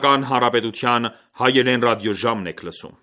Հանրապետության հայերեն ռադիոժամն եք լսում: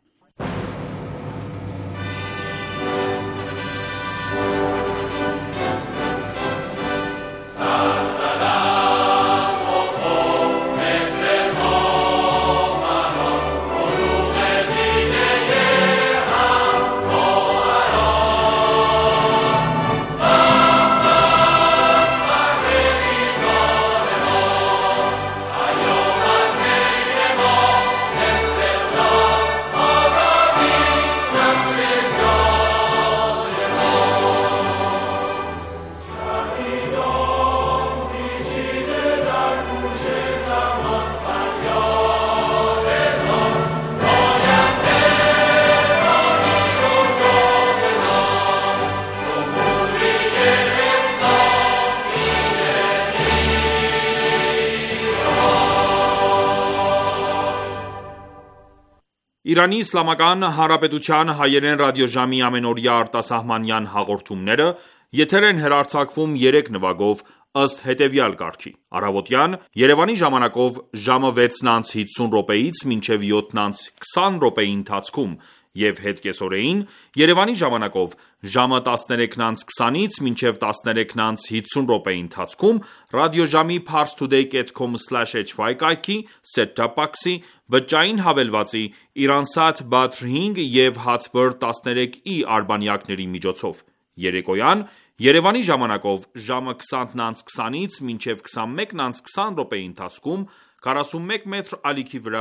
Իրանի Իսլամական Հանրապետության հայերեն ռադիոժամի ամենօրյա արտասահմանյան հաղորդումները եթեր են հեռարձակվում 3 նվագով ըստ հետևյալ կարգի: Առավոտյան Երևանի ժամանակով ժամը 6:50-ից մինչև 7:20 րոպեի ընթացքում և հետկեսօրեին Երևանի ժամանակով ժամը 13:20-ից մինչև 13:50 րոպեի ընթացքում ռադիոժամի parstoday.com/hy կայքի, set-top box-ի, բջջային հավելվածի, Iransat Badr 5 և Hatbird 13e արբանյակների միջոցով: Երեկոյան Երևանի ժամանակով ժամը 20:20-ից մինչև 21:20 րոպեի ընթացքում 41 մետր ալիքի վրա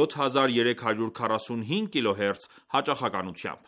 7345 kHz հաճախականությամբ: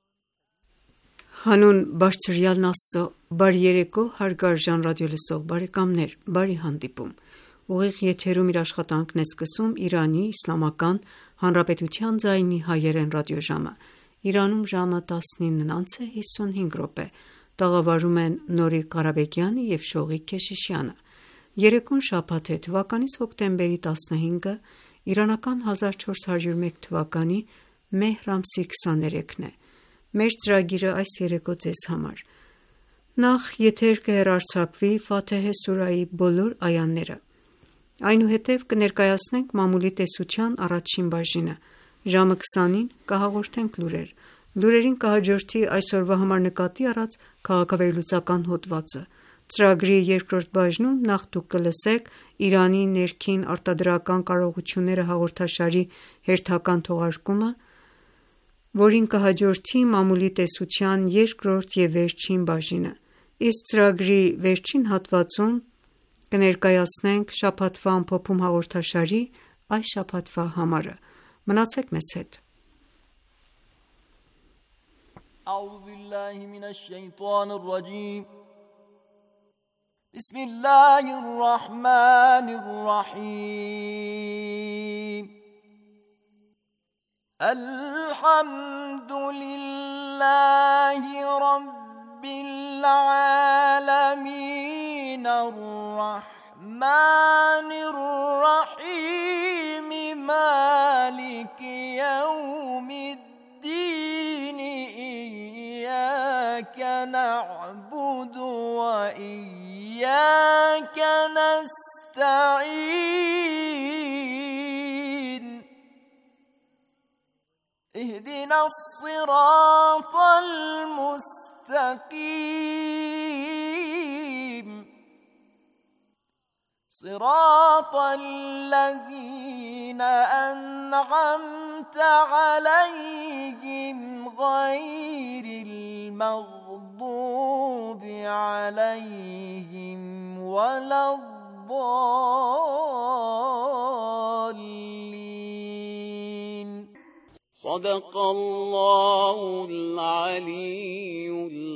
Հանուն բարձրյալն Աստծո, բարի երեկո հարգարժան ռադիոլսող բարեկամներ, բարի հանդիպում: Ուղիղ եթերում իր աշխատանքն է սկսում Իրանի Իսլամական Հանրապետության ձայնի հայերեն ռադիոժամը: Իրանում ժամը 19:55: Տաղավարում են Նորիկ Ղարաբեկյանը և Շողիկ Քեշիշյանը: Երեկոն շաբաթ է, թվականիս հոկտեմբերի 15-ը, իրանական 1401 թվականի մեհր ամսի 23-ն է: Մեր ծրագիրը այս երեկո ձեզ համար: Նախ եթեր կհեռարձակվի Ֆաթեհե սուրահի բոլոր այաները: Այնուհետև կներկայացնենք մամուլի տեսության առաջին բաժինը: Ժամը 20-ին կհաղորդենք լուրեր: Լուրերին կհաջորդի այսօրվա համար նկատի առած քաղաքավեհլուծական հոդվածը: Ծրագրի երկրորդ բաժնում նախ դուք կլսեք «Իրանի ներքին արտադրական կարողությունները» հաղորդաշարի հերթական թողարկումը, որին կհաջորդի մամուլի տեսության երկրորդ և վերջին բաժինը: Իսկ ծրագրի վերջին հատվածում կներկայացնենք «Շաբաթվա ամփոփում» հաղորդաշարի այս շաբաթվա համարը: Մնացեք մեզ հետ: Ալհամդուլիլլահի ռաբբիլ ዓալամին Առռահմանիր ռահիմ Մալիկ յավմիդդին Իյյակա նዕբուդու վը իյյակա նստഈൻ اهدنا الصراط المستقيم صراط الذين أنعمت عليهم غير المغضوب عليهم ولا الضالين صدق الله العلي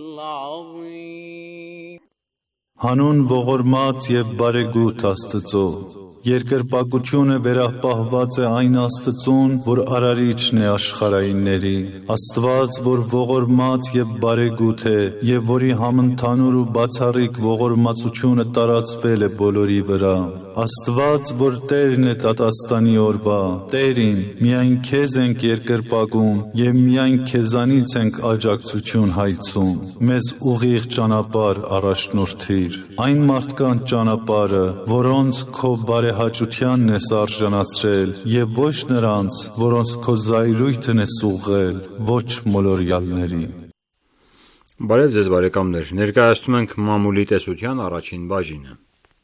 العظيم Հանուն ողորմած և բարեգութ Աստծո: Երկրպագությունը վերապահված է այն Աստծուն, որ արարիչն է աշխարհայինների: Աստված, որ ողորմած և բարեգութ է և որի համընդհանուր ու բացառիկ ողորմածությունը տարածվել է բոլորի վրա: Աստված, որ Տերն է դատաստանի օրվա: Տերին, միայն Քեզ ենք երկրպագում և միայն Քեզանից ենք աջակցություն հայցում: Մեզ ուղիղ ճանապարհ առաջնորդիր: Այն մարդկանց ճանապարհը, որոնց Քո բարեհաճ բարեհաճությանն ես արժանացրել և ոչ նրանց, որոնց քո զայրույթն ես ուղղել, ոչ մոլորյալներին։ Բարև ձեզ բարեկամներ, ներկայացնում ենք մամուլի տեսության առաջին բաժինը։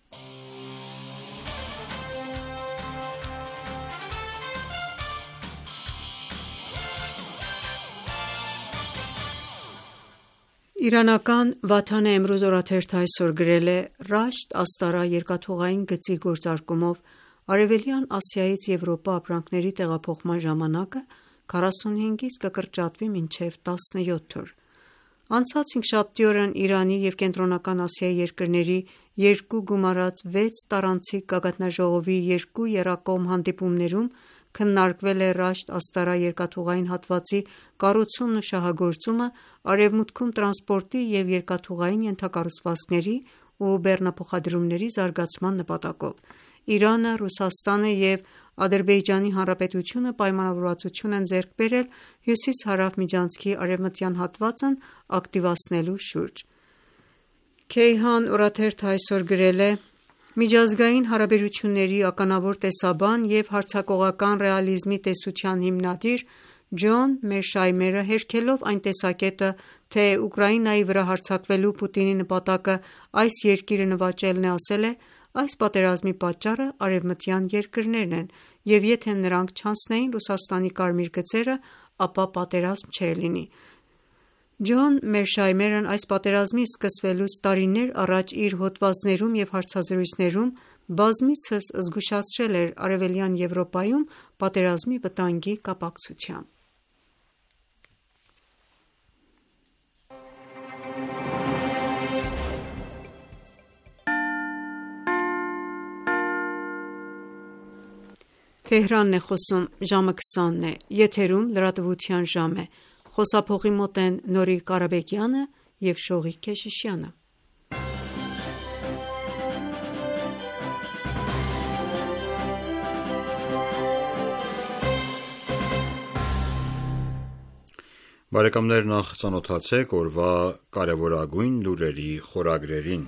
Իրանական Վաթան Էմրուզ օրաթերթը այսօր գրել է. «Ռաշտ Աստարա երկաթուղային գծի գործարկումով Արևելյան Ասիայից Եվրոպա ապրանքների տեղափոխման ժամանակը 45-ից կկրճատվի մինչև 17 օր»։ Անցած հինգշաբթի օրն Իրանի և Կենտրոնական Ասիայի երկրների երկու գումարած 6 տարանցիկ գագաթնաժողովի երկու եռակողմ հանդիպումներում քննարկվել է Ռաշտ Աստարա երկաթուղային հատվածի կառուցումն ու շահագործումը Արևմուտքում տրանսպորտի և երկաթուղային ենթակառուցվածքների ու բեռնափոխադրումների զարգացման նպատակով։ Իրանը, Ռուսաստանը և Ադրբեջանի Հանրապետությունը պայմանավորվածություն են ձեռք բերել հյուսիս-հարավ միջանցքի արևմտյան հատվածն ակտիվացնելու շուրջ։ Քեյհան օրաթերթը այսօր գրել է. «Միջազգային հարաբերությունների ականավոր տեսաբան և հարձակողական ռեալիզմի տեսության հիմնադիր Ջոն Մերշայմերը, հերքելով այն տեսակետը, թե Ուկրաինայի վրա հարձակվելու Պուտինի նպատակը այս երկիրը նվաճելն է, ասել է. «Այս պատերազմի պատճառը արևմտյան երկրներն են, և եթե նրանք չանցնեին Ռուսաստանի կարմիր գծերը, ապա պատերազմ չէր լինի»։ Ջոն Մերշայմերն այս պատերազմի սկսվելուց տարիներ առաջ իր հոդվածներում և հարցազրույցներում բազմիցս զգուշացրել էր Արևելյան Եվրոպայում պատերազմի վտանգի կապակցությամբ։ Բարեկամներ, նախ ծանոթացեք օրվա կարևորագույն լուրերի խորագրերին։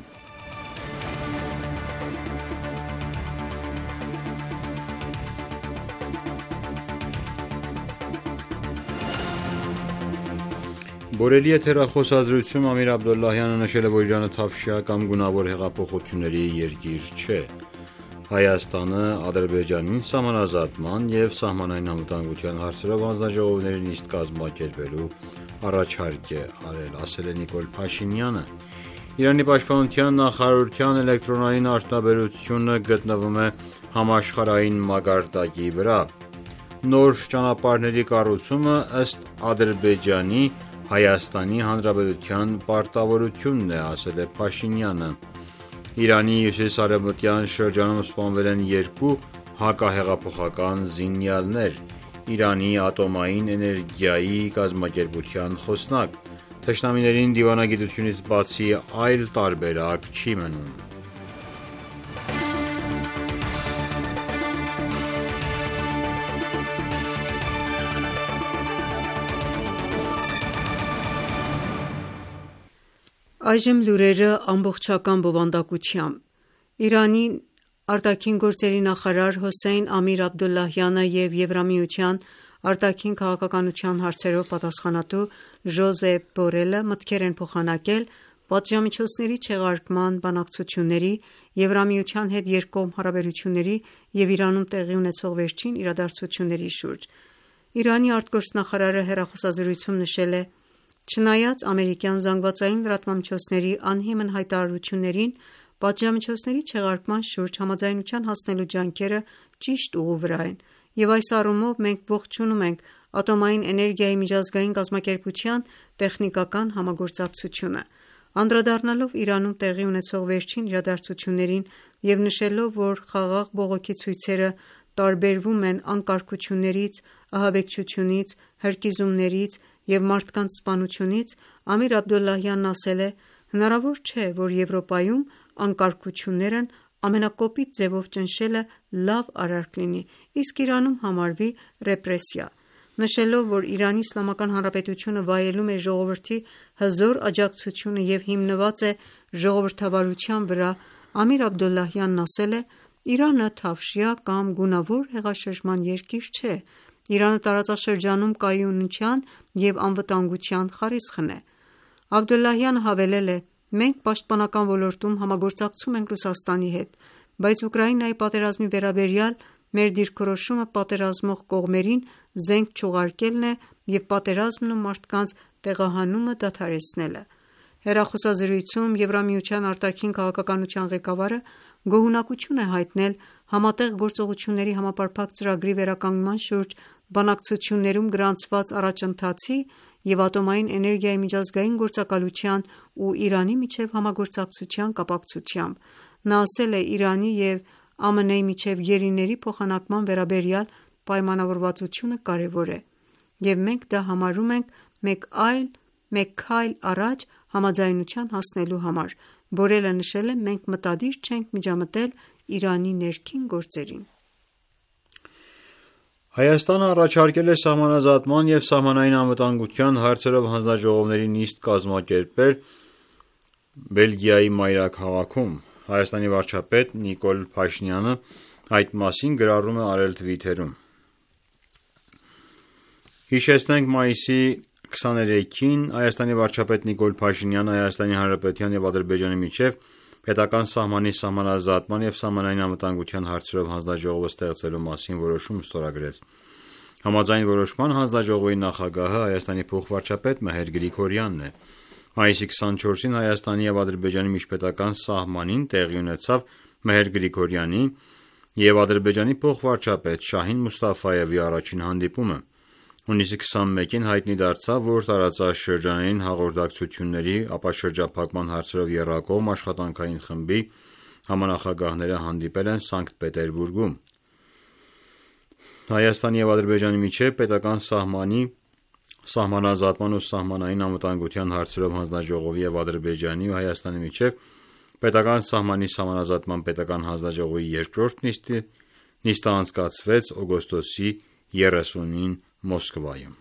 Բորելի եթերախոսազրույցում Ամիր Աբդոլլահյանը նշել է, որ Իրանը թավշյա կամ գունավոր հեղափոխությունների երկիր չէ։ Հայաստանը Ադրբեջանին սահմանազատման և սահմանային անվտանգության հարցերով հանձնաժողովների նիստ կազմակերպելու առաջարկ է արել, ասել է Նիկոլ Փաշինյանը։ Իրանի պաշտպանության նախարարության էլեկտրոնային արդյունաբերությունը գտնվում է համաշխարհային մակարդակի վրա։ Նոր ճանապարհների կառուցումը ըստ Ադրբեջանի Հայաստանի Հանրապետության պարտավորությունն է, ասել է Փաշինյանը։ Իրանի հյուսիս-արևմտյան շրջանում սպանվել են 2 հակահեղափոխական զինյալներ։ Իրանի ատոմային էներգիայի կազմակերպության խոսնակ. թշնամիներին դիվանագիտությունից բացի այլ տարբերակ չի մնում։ Այժմ լուրերը ամբողջական բովանդակությամբ։ Իրանի ԱԳ նախարար Հոսեյն Ամիր Աբդոլլահյանը և Եվրամիության արտաքին քաղաքականության հարցերով պատասխանատու Ժոզեփ Բորելը մտքեր են փոխանակել պատժամիջոցների չեղարկման բանակցությունների, Եվրամիության հետ երկկողմ հարաբերությունների և Իրանում տեղի ունեցող վերջին իրադարձությունների շուրջ։ Իրանի արտգործնախարարը հեռախոսազրույցում նշել է. «Չնայած ամերիկյան ԶԼՄ-ների անհիմն հայտարարություններին, պատժամիջոցների չեղարկման շուրջ համաձայնության հասնելու ջանքերը ճիշտ ուղու վրա են, և այս առումով մենք ողջունում ենք Ատոմային էներգիայի միջազգային կազմակերպության տեխնիկական համագործակցությունը»։ Անդրադառնալով Իրանում տեղի ունեցող վերջին իրադարձություններին և նշելով, որ խաղաղ բողոքի ցույցերը տարբերվում են անկարգություններից, ահաբեկչությունից, հրկիզումներից և մարդկանց սպանությունից, Ամիր Աբդոլլահյանն ասել է. «Հնարավոր չէ, որ Եվրոպայում անկարգություններն ամենակոպիտ ձևով ճնշելը լավ արարք լինի, իսկ Իրանում համարվի ռեպրեսիա»։ Նշելով, որ Իրանի Իսլամական Հանրապետությունը վայելում է ժողովրդի հզոր աջակցությունը և հիմնված է ժողովրդավարության վրա, Ամիր Աբդոլլահյանն ասել է. Իրանը թավշյա կամ գունավոր հեղաշրջման երկիր չէ։ Իրանը տարածաշրջանում կայունության և անվտանգության խարիսխն է։ Աբդոլլահյանը հավելել է. «Մենք պաշտպանական ոլորտում համագործակցում ենք Ռուսաստանի հետ, բայց Ուկրաինայի պատերազմի վերաբերյալ մեր դիրքորոշումը պատերազմող կողմերին զենք չուղարկելն է և պատերազմն ու մարդկանց տեղահանումը դադարեցնելը»։ Հեռախոսազրույցում Եվրամիության արտաքին քաղաքականության ղեկավարը գոհունակություն է հայտնել Համատեղ գործողությունների համապարփակ ծրագրի վերականգնման շուրջ բանակցություններում գրանցված առաջընթացի և ատոմային էներգիայի միջազգային գործակալության ու Իրանի միջև համագործակցության կապակցությամբ։ Նա ասել է. «Իրանի և ԱՄՆ-ի միջև գերիների փոխանակման վերաբերյալ պայմանավորվածությունը կարևոր է, և մենք դա համարում ենք մեկ քայլ առաջ համաձայնության հասնելու համար»։ Բորելը նշել է. «Մենք մտադիր չենք միջամտել Իրանի ներքին գործերին»։ Հայաստանը առաջարկել է սահմանազատման և սահմանային անվտանգության հարցերով հանձնաժողովների նիստ կազմակերպել Բելգիայի մայրաքաղաքում։ Հայաստանի վարչապետ Նիկոլ Փաշինյանը այդ մասին գրառում է արել թվիթերում։ Մայիսի 23-ին Հայաստանի վարչապետ Նիկոլ Փաշինյանը Հայաստանի Հանրապետության և Ադրբեջանի միջև պետական սահմանի սահմանազատման և սահմանային անվտանգության հարցերով հանձնաժողով ստեղծելու մասին որոշում ստորագրեց։ Համաձայն որոշման հանձնաժողովի նախագահը Հայաստանի փոխվարչապետ Մեհեր Գրիգորյանն է։ Մայիսի 24-ին Հայաստանի և Ադրբեջանի միջպետական սահմանին տեղի ունեցավ Մեհեր Գրիգորյանի և Ադրբեջանի փոխվարչապետ Շահին Մուսթաֆայևի առաջին հանդիպումը։ Հունիսի 21-ին հայտնի դարձավ, որ տարածաշրջանային հաղորդակցությունների ապաշրջափակման հարցերով եռակողմ աշխատանքային խմբի համանախագահները հանդիպել են Սանկտ Պետերբուրգում։ Հայաստանի և Ադրբեջանի միջև պետական սահմանի սահմանազատման ու սահմանային անվտանգության հարցերով հանձնաժողովի և Ադրբեջանի ու Հայաստանի միջև պետական սահմանի սահմանազատման պետական հանձնաժողովի երկրորդ նիստը անցկացվեց օգոստոսի 30-ին Մոսկվայում։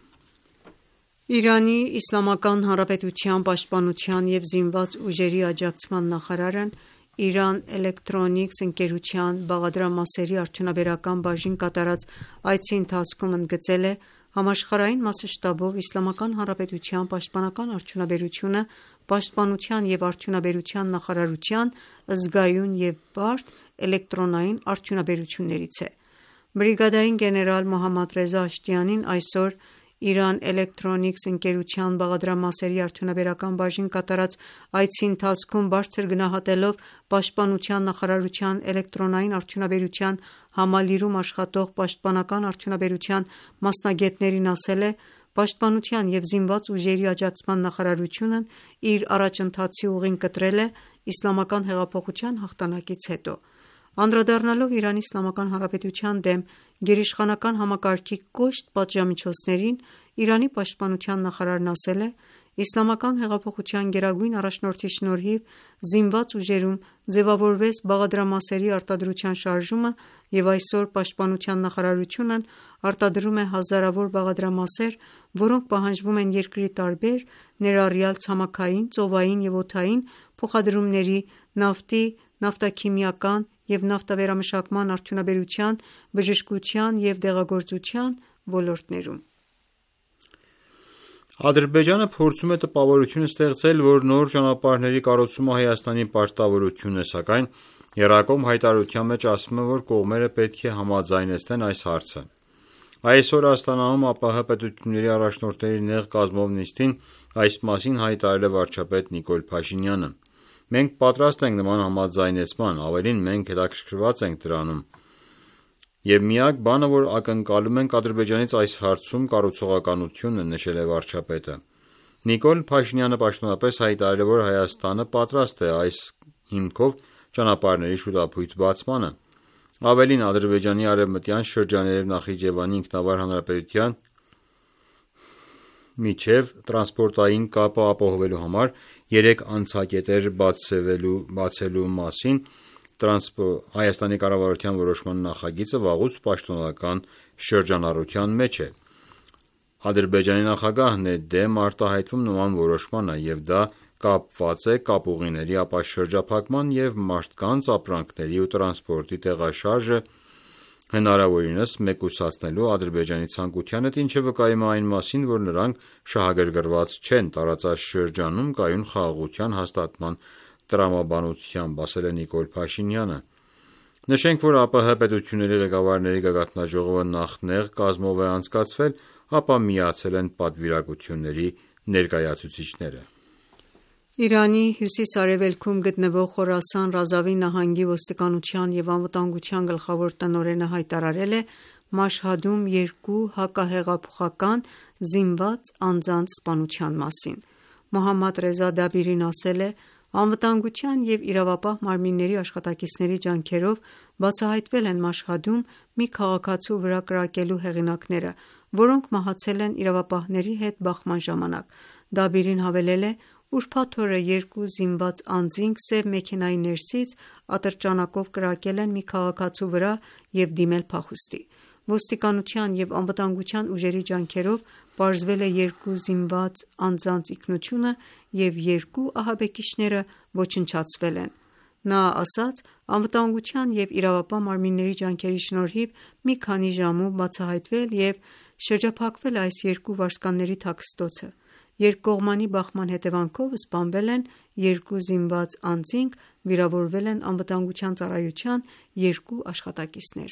Իրանի Իսլամական Հանրապետության պաշտպանության և զինված ուժերի աջակցման նախարարն Iran Electronics ընկերության բաղադրամասերի արդյունաբերական բաժին կատարած այցի ընթացքում ընդգծել է համաշխարհային մասշտաբով Իսլամական Հանրապետության պաշտպանական արդյունաբերությունը պաշտպանության և արդյունաբերության նախարարության զգայուն և բարդ էլեկտրոնային արդյունաբերություններից է։ Բրիգադային գեներալ Մոհամմադ Ռեզա Աշտիանին այսօր Iran Electronics ընկերության բաղադրամասերի արդյունաբերական բաժին կատարած այցի ընթացքում բարձր գնահատելով պաշտպանության նախարարության էլեկտրոնային արդյունաբերության համալիրում աշխատող պաշտպանական արդյունաբերության մասնագետներին ասել է. «Պաշտպանության և զինված ուժերի աջակցման նախարարությունն իր առաջընթացի ուղին կտրել է Իսլամական հեղափոխության հաղթանակից հետո»։ Անդրադառնալով Իրանի Իսլամական Հանրապետության դեմ գերիշխանական համակարգի կոշտ պատժամիջոցներին, Իրանի պաշտպանության նախարարն ասել է. «Իսլամական հեղափոխության գերագույն առաջնորդի շնորհիվ զինված ուժերում ձևավորվեց բաղադրամասերի արտադրության շարժումը և այսօր պաշտպանության նախարարությունն արտադրում է հազարավոր բաղադրամասեր, որոնք պահանջվում են երկրի տարբեր, ներառյալ ցամաքային, ծովային և օդային փոխադրումների, նավթի, նավթաքիմիական և նավթավերամշակման արդյունաբերության, բժշկության և դեղագործության ոլորտներում»։ Ադրբեջանը փորձում է տպավորություն ստեղծել, որ նոր ճանապարհների կառուցումը Հայաստանի պարտավորությունն է, սակայն եռակողմ հայտարարության մեջ ասվում է, որ կողմերը պետք է համաձայնեցնեն այս հարցը։ Այսօր Աստանայում ԱՊՀ պետությունների առաջնորդների նեղ կազմով նիստին այս մասին հայտարարել է վարչապետ Նիկոլ Փաշինյանը։ «Մենք պատրաստ ենք նման համաձայնեցման, ավելին մենք հետաքրքրված ենք դրանում, և միակ բանը, որ ակնկալում ենք Ադրբեջանից այս հարցում կառուցողականությունն է», նշել է վարչապետը։ Նիկոլ Փաշինյանը պաշտոնապես հայտարարել է, որ Հայաստանը պատրաստ է այս հիմքով ճանապարհների շուտափույթ բացմանը։ Ավելին, Ադրբեջանի արևմտյան շրջանի և Նախիջևանի ինքնավար հանրապետության միջև տրանսպորտային կապը ապահովելու համար 3 անցակետեր բացելու մասին Հայաստանի կառավարության որոշման նախագիծը վաղուց պաշտոնական շրջանառության մեջ է։ Ադրբեջանի նախագահն է դեմ արտահայտվում նման որոշմանը, և դա կապված է կապուղիների ապաշրջափակման և մարդկանց ապրանքների ու տրանսպորտի տեղաշարժը հնարավորինս մեկուսացնելու Ադրբեջանի ցանկության հետ, ինչը վկայում է այն մասին, որ նրանք շահագրգռված չեն տարածաշրջանում կայուն խաղաղության հաստատման տրամաբանությամբ, ասել է Նիկոլ Փաշինյանը։ Նշենք, որ ԱՊՀ պետությունների ղեկավարների գագաթնաժողովը նախնեղ կազմով է անցկացվել, ապա միացել են պատվիրակությունների ներկայացուցիչները։ Իրանի հյուսիս-արևելքում գտնվող Խորասան Ռազավի նահանգի ոստիկանության և անվտանգության գլխավոր տնօրենը հայտարարել է Մաշհադում 2 հակահեղափոխական զինված անձանց սպանության մասին։ Մոհամմադ Ռեզա Դաբիրին ասել է. «Անվտանգության և իրավապահ մարմինների աշխատակիցների ջանքերով բացահայտվել են Մաշհադում մի քաղաքացու վրա կրակելու հեղինակները, որոնք մահացել են իրավապահների հետ բախման ժամանակ»։ Դաբիրին հավելել է. «Ուրբաթ օրը 2 զինված անձինք սև մեքենայի ներսից ատրճանակով կրակել են մի քաղաքացու վրա և դիմել փախուստի։ Ոստիկանության և անվտանգության ուժերի ջանքերով պարզվել է 2 զինված անձանց ինքնությունը և 2 ահաբեկիչները ոչնչացվել են»։ Նա ասաց. «Անվտանգության և իրավապահ մարմինների ջանքերի շնորհիվ մի քանի ժամում բացահայտվել և շրջափակվել է այս 2 վարձկանների թաքստոցը։ Երկկողմանի բախման հետևանքով սպանվել են 2 զինված անձինք, վիրավորվել են անվտանգության ծառայության 2 աշխատակիցներ»։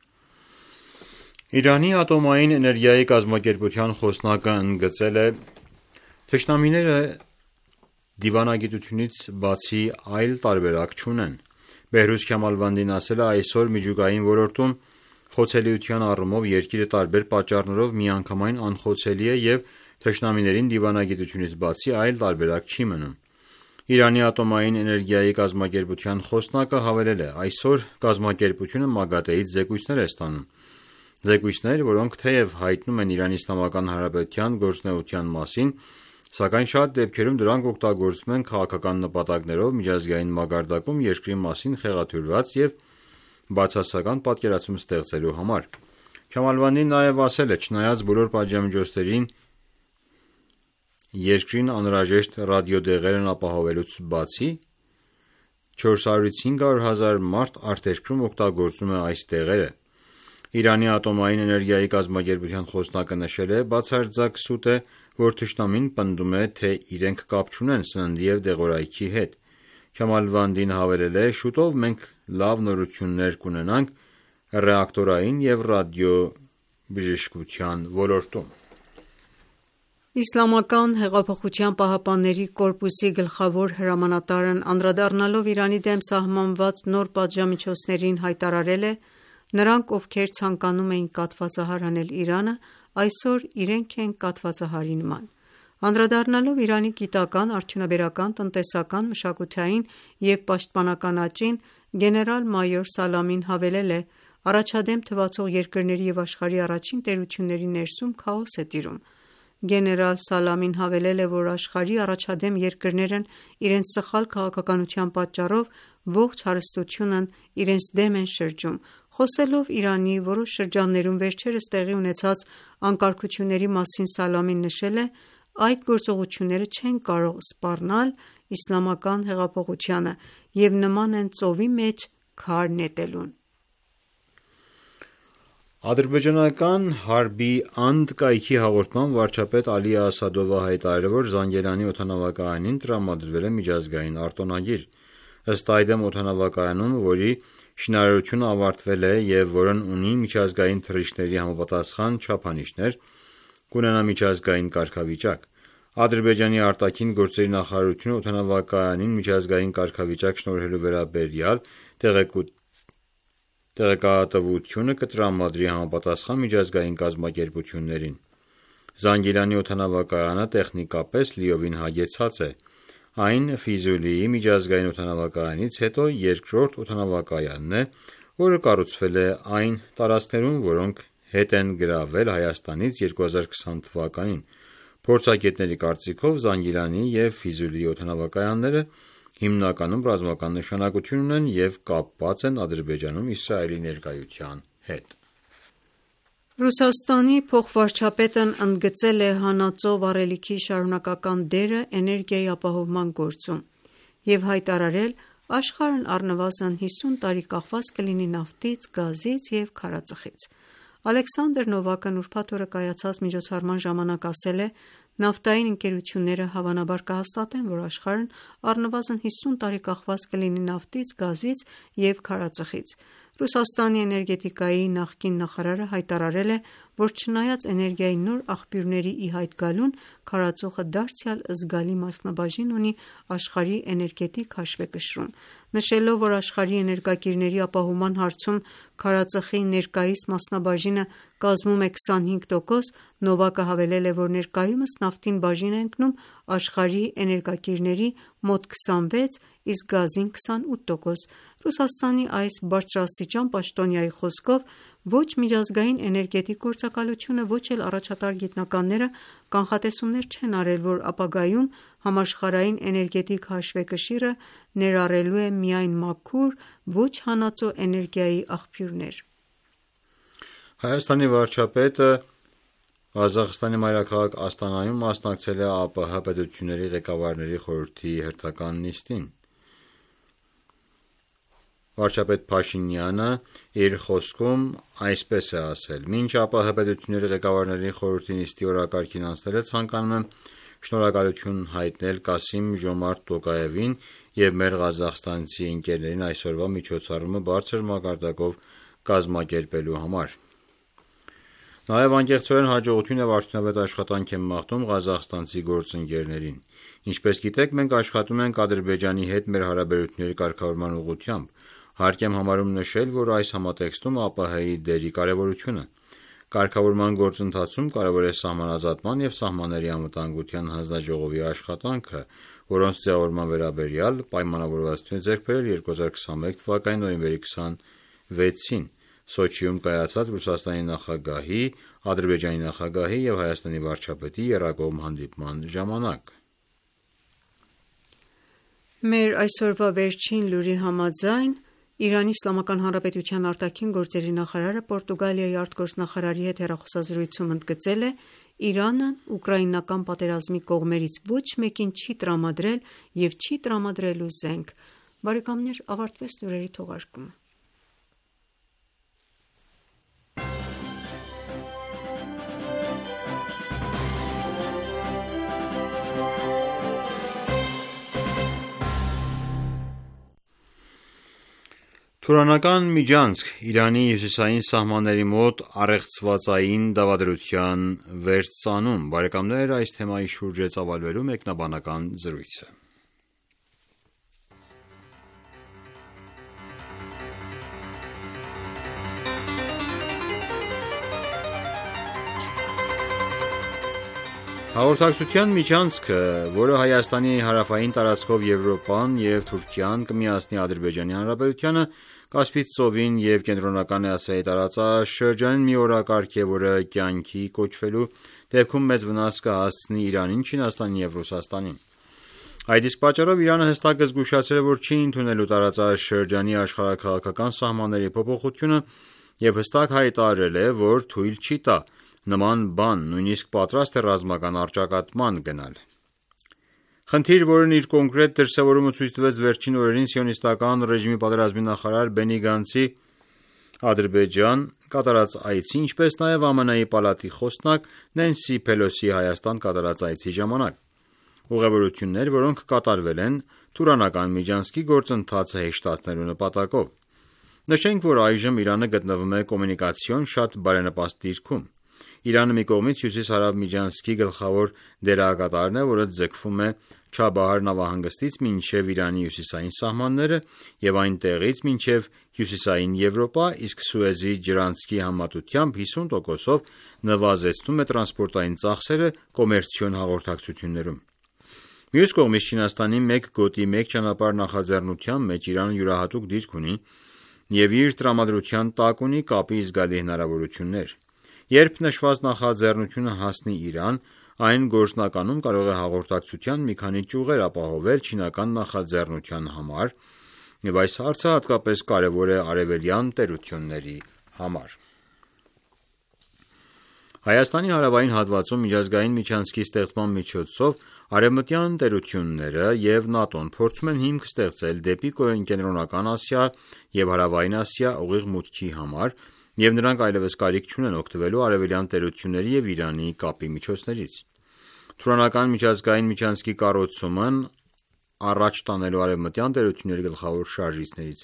Իրանի ատոմային էներգիայի կազմակերպության խոսնակը ընդգծել է. «Թշնամիները դիվանագիտությունից բացի այլ տարբերակ չունեն»։ Բեհրուզ Քյամալվանդին ասել է. «Այսօր միջուկային ոլորտում խոցելիության առումով երկիրը տարբեր պատճառներով միանգամայն անխոցելի է և թշնամիներին դիվանագիտությունից բացի այլ տարբերակ չի մնում»։ Իրանի ատոմային էներգիայի կազմակերպության խոսնակը հավելել է. «Այսօր կազմակերպությունը ՄԱԳԱՏԷ-ից զեկույցներ է ստանում։ Զեկույցներ, որոնք թեև հայտնում են Իրանի Իսլամական Հանրապետության գործունեության մասին, սակայն շատ դեպքերում դրանք օգտագործվում են քաղաքական նպատակներով միջազգային մակարդակում երկրի մասին խեղաթյուրված և բացասական պատկերացում ստեղծելու համար»։ Քյամալվանդին նաև ասել է. «Չնայած բոլոր պատժամիջոցներին, երկրին անհրաժեշտ ռադիոդեղերն ապահովելուց բացի, 400-ից 500 հազար մարդ արտերկրում օգտագործում է այս դեղերը»։ Իրանի ատոմային էներգիայի կազմակերպության խոսնակը նշել է. «Բացարձակ սուտ է, որ թշնամին պնդում է, թե իրենք կապ չունեն սննդի և դեղորայքի հետ»։ Քյամալվանդին հավելել է. «Շուտով մենք լավ նորություններ կունենանք ռեակտորային և ռադիոբժշկության ոլորտում»։ Իսլամական հեղափոխության պահապանների կորպուսի գլխավոր հրամանատարն անդրադառնալով Իրանի դեմ սահմանված նոր պատժամիջոցներին հայտարարել է. «Նրանք, ովքեր ցանկանում էին կաթվածահար անել Իրանը, այսօր իրենք են կաթվածահարի նման»։ Անդրադառնալով Իրանի գիտական, արդյունաբերական, տնտեսական, մշակութային և պաշտպանական աճին, գեներալ-մայոր Սալամին հավելել է. «Առաջադեմ թվացող երկրների և աշխարհի առաջին տերությունների ներսում քաոս է տիրում»։ Գեներալ Սալամին հավելել է, որ աշխարհի առաջադեմ երկրներն իրենց սխալ քաղաքականության պատճառով ողջ հարստությունն իրենց դեմ են շրջում։ Խոսելով Իրանի որոշ շրջաններում վերջերս տեղի ունեցած անկարգությունների մասին, Սալամին նշել է. «Այդ գործողությունները չեն կարող սպառնալ իսլամական հեղափոխությանը և նման են ծովի մեջ քար նետելուն»։ Ադրբեջանական «Հարբի Анд» կայքի հաղորդմամբ վարչապետ Ալի Ասադովը հայտարարել է, որ Զանգելանի օդանավակայանին տրամադրվել է միջազգային արտոնագիր։ Ըստ այդմ, օդանավակայանում, որի շինարարությունը ավարտվել է և որն ունի միջազգային թռիչքների համապատասխան չափանիշներ, կունենա միջազգային կարգավիճակ։ Ադրբեջանի արտաքին գործերի նախարարությունը օդանավակայանին միջազգային կարգավիճակ շնորհելու վերաբերյալ տեղեկատվությունը կտրամադրի համապատասխան միջազգային կազմակերպություններին։ Զանգիլանի օդանավակայանը տեխնիկապես լիովին հագեցած է։ Այն Ֆիզուլիի միջազգային օդանավակայանից հետո երկրորդ օդանավակայանն է, որը կառուցվել է այն տարածքներում, որոնք հետ են գրավել Հայաստանից 2020 թվականին։ Փորձագետների կարծիքով Զանգիլանի և Ֆիզուլիի օդանավակայանները հիմնականում ռազմական նշանակություն ունեն և կապված են Ադրբեջանում Իսրայելի ներկայության հետ։ Ռուսաստանի փոխվարչապետն ընդգծել է հանածո վառելիքի շարունակական դերը էներգիայի ապահովման գործում և հայտարարել աշխարհն առնվազն 50 տարի կախված կլինի նավթից, գազից և քարածխից։ Ալեքսանդր Նովակն ուրբաթ օրը կայացած միջոցառման ժամանակ ասել է. «Նավթային ընկերությունները հավանաբար կհաստատեն, որ աշխարհն առնվազն 50 տարի կախված կլինի նավթից, գազից և քարածխից»։ Ռուսաստանի էներգետիկայի նախկին նախարարը հայտարարել է, որ չնայած էներգիայի նոր աղբյուրների ի հայտ գալուն, քարածուխը դարձյալ զգալի մասնաբաժին ունի աշխարհի էներգետիկ հաշվեկշռում։ Նշելով, որ աշխարհի էներգակիրների ապահովման հարցում քարածխի ներկայիս մասնաբաժինը կազմում է 25%, Նովակը հավելել է, որ ներկայումս նավթին բաժին է ընկնում աշխարհի էներգակիրների մոտ 26, իսկ գազին 28%։ Ռուսաստանի այս բարձրաստիճան պաշտոնյայի խոսքով ոչ միջազգային էներգետիկ գործակալությունը, ոչ էլ առաջատար գիտնականները կանխատեսումներ չեն արել, որ ապագայում համաշխարհային էներգետիկ հաշվեկշիռը ներառելու է միայն մաքուր, ոչ հանածո էներգիայի աղբյուրներ։ Հայաստանի վարչապետը Ղազախստանի մայրաքաղաք Աստանայում մասնակցել է ԱՊՀ պետությունների ղեկավարների խորհրդի հերթական նիստին։ Վարչապետ Փաշինյանը իր խոսքում այսպես է ասել. «Մինչ ԱՊՀ պետությունների ղեկավարների խորհրդի նիստի օրակարգին անցնելը ցանկանում եմ շնորհակալություն հայտնել Կասիմ-Ժոմարտ Տոկաևին և մեր ղազախստանցի ընկերներին այսօրվա միջոցառումը բարձր մակարդակով կազմակերպելու համար։ Նաև անկեղծորեն հաջողություն և արդյունավետ աշխատանք եմ մաղթում ղազախստանցի գործընկերներին։ Ինչպես գիտեք, մենք աշխատում ենք Ադրբեջանի հետ մեր հարաբերությունների կարգավորման ուղղությամբ։ Հարկ եմ համարում նշել, որ այս համատեքստում ԱՊՀ-ի դերի կարևորությունը։ Կարգավորման գործընթացում կարևոր է սահմանազատման և սահմանների անվտանգության հանձնաժողովի աշխատանքը, որոնց ձևավորման վերաբերյալ պայմանավորվածություն է ձեռք բերել 2021 թվականի նոյեմբերի 26-ին Սոչիում կայացած Ռուսաստանի նախագահի, Ադրբեջանի նախագահի և Հայաստանի վարչապետի եռակողմ հանդիպման ժամանակ։ Մեր այսօրվա վերջին լուրի համաձայն Իրանի Իսլամական Հանրապետության արտաքին գործերի նախարարը Պորտուգալիայի արտգործնախարարի հետ հեռախոսազրույցում ընդգծել է. «Իրանն ուկրաինական պատերազմի կողմերից ոչ մեկին չի տրամադրել և չի տրամադրելու զենք»։ Բարեկամներ, ավարտվեց լուրերի թողարկումը։ Թուրանական միջանցք Իրանի հյուսիսային սահմանների մոտ առեղծվածային դավադրության վերծանում։ Բարեկամներ, այս թեմայի շուրջ է ծավալվելու մեկնաբանական զրույցը։ Հաղորդակցության միջանցքը, որը Հայաստանի հարավային տարածքով Եվրոպան և Թուրքիան կմիացնի Ադրբեջանի Հանրապետությանը, Կասպից ծովին և Կենտրոնական Ասիայի տարածաշրջանին մի օրակարգ է, որը կյանքի կոչվելու դեպքում մեծ վնաս կհասցնի Իրանին, Չինաստանին և Ռուսաստանին։ Այդ իսկ պատճառով Իրանը հստակ է զգուշացրել, որ չի ընդունելու տարածաշրջանի աշխարհաքաղաքական սահմանների փոփոխությունը և հստակ հայտարարել է, որ թույլ չի տա նման բան, նույնիսկ պատրաստ է ռազմական առճակատման գնալ։ Խնդիր, որն իր կոնկրետ դրսևորումը ցույց տվեց վերջին օրերին սիոնիստական ռեժիմի պատերազմի նախարար Բենի Գանցի Ադրբեջան կատարած այցի, ինչպես նաև ԱՄՆ-ի պալատի խոսնակ Նենսի Փելոսի Հայաստան կատարած այցի ժամանակ։ Ուղևորություններ, որոնք կատարվել են Թուրանական միջանցքի գործընթացը հեշտացնելու նպատակով։ Նշենք, որ այժմ Իրանը գտնվում է կոմունիկացիոն շատ բարենպաստ դիրքում։ Իրանը մի կողմից հյուսիս-հարավ միջանցքի գլխավոր դերակատարն է, որը ձգվում է Չաբահար նավահանգստից մինչև Իրանի հյուսիսային սահմանները և այնտեղից մինչև հյուսիսային Եվրոպա, իսկ Սուեզի ջրանցքի համեմատությամբ 50%-ով նվազեցնում է տրանսպորտային ծախսերը կոմերցիոն հաղորդակցություններում։ Մյուս կողմից Չինաստանի մեկ գոտի մեկ ճանապարհ նախաձեռնության մեջ Իրանը յուրահատուկ դիրք ունի և իր տրամադրության տակ ունի կապի զգալի հնարավորություններ։ Երբ նշված նախաձեռնությունը հասնի Իրան, այն գործնականում կարող է հաղորդակցության մի քանի ճյուղեր ապահովել չինական նախաձեռնության համար, և այս հարցը հատկապես կարևոր է արևելյան տերությունների համար։ Հայաստանի հարավային հատվածում միջազգային միջանցքի ստեղծման միջոցով արևմտյան տերությունները և ՆԱՏՕ-ն փորձում են հիմք ստեղծել դեպի Կենտրոնական Ասիա և Հարավային Ասիա ուղիղ մուտքի համար, և նրանք այլևս կարիք չունեն օգտվելու արևելյան տերությունների և Իրանի կապի միջոցներից։ Թուրանական միջազգային միջանցքի կառուցումն առաջ տանելու արևմտյան տերությունների գլխավոր շարժիչներից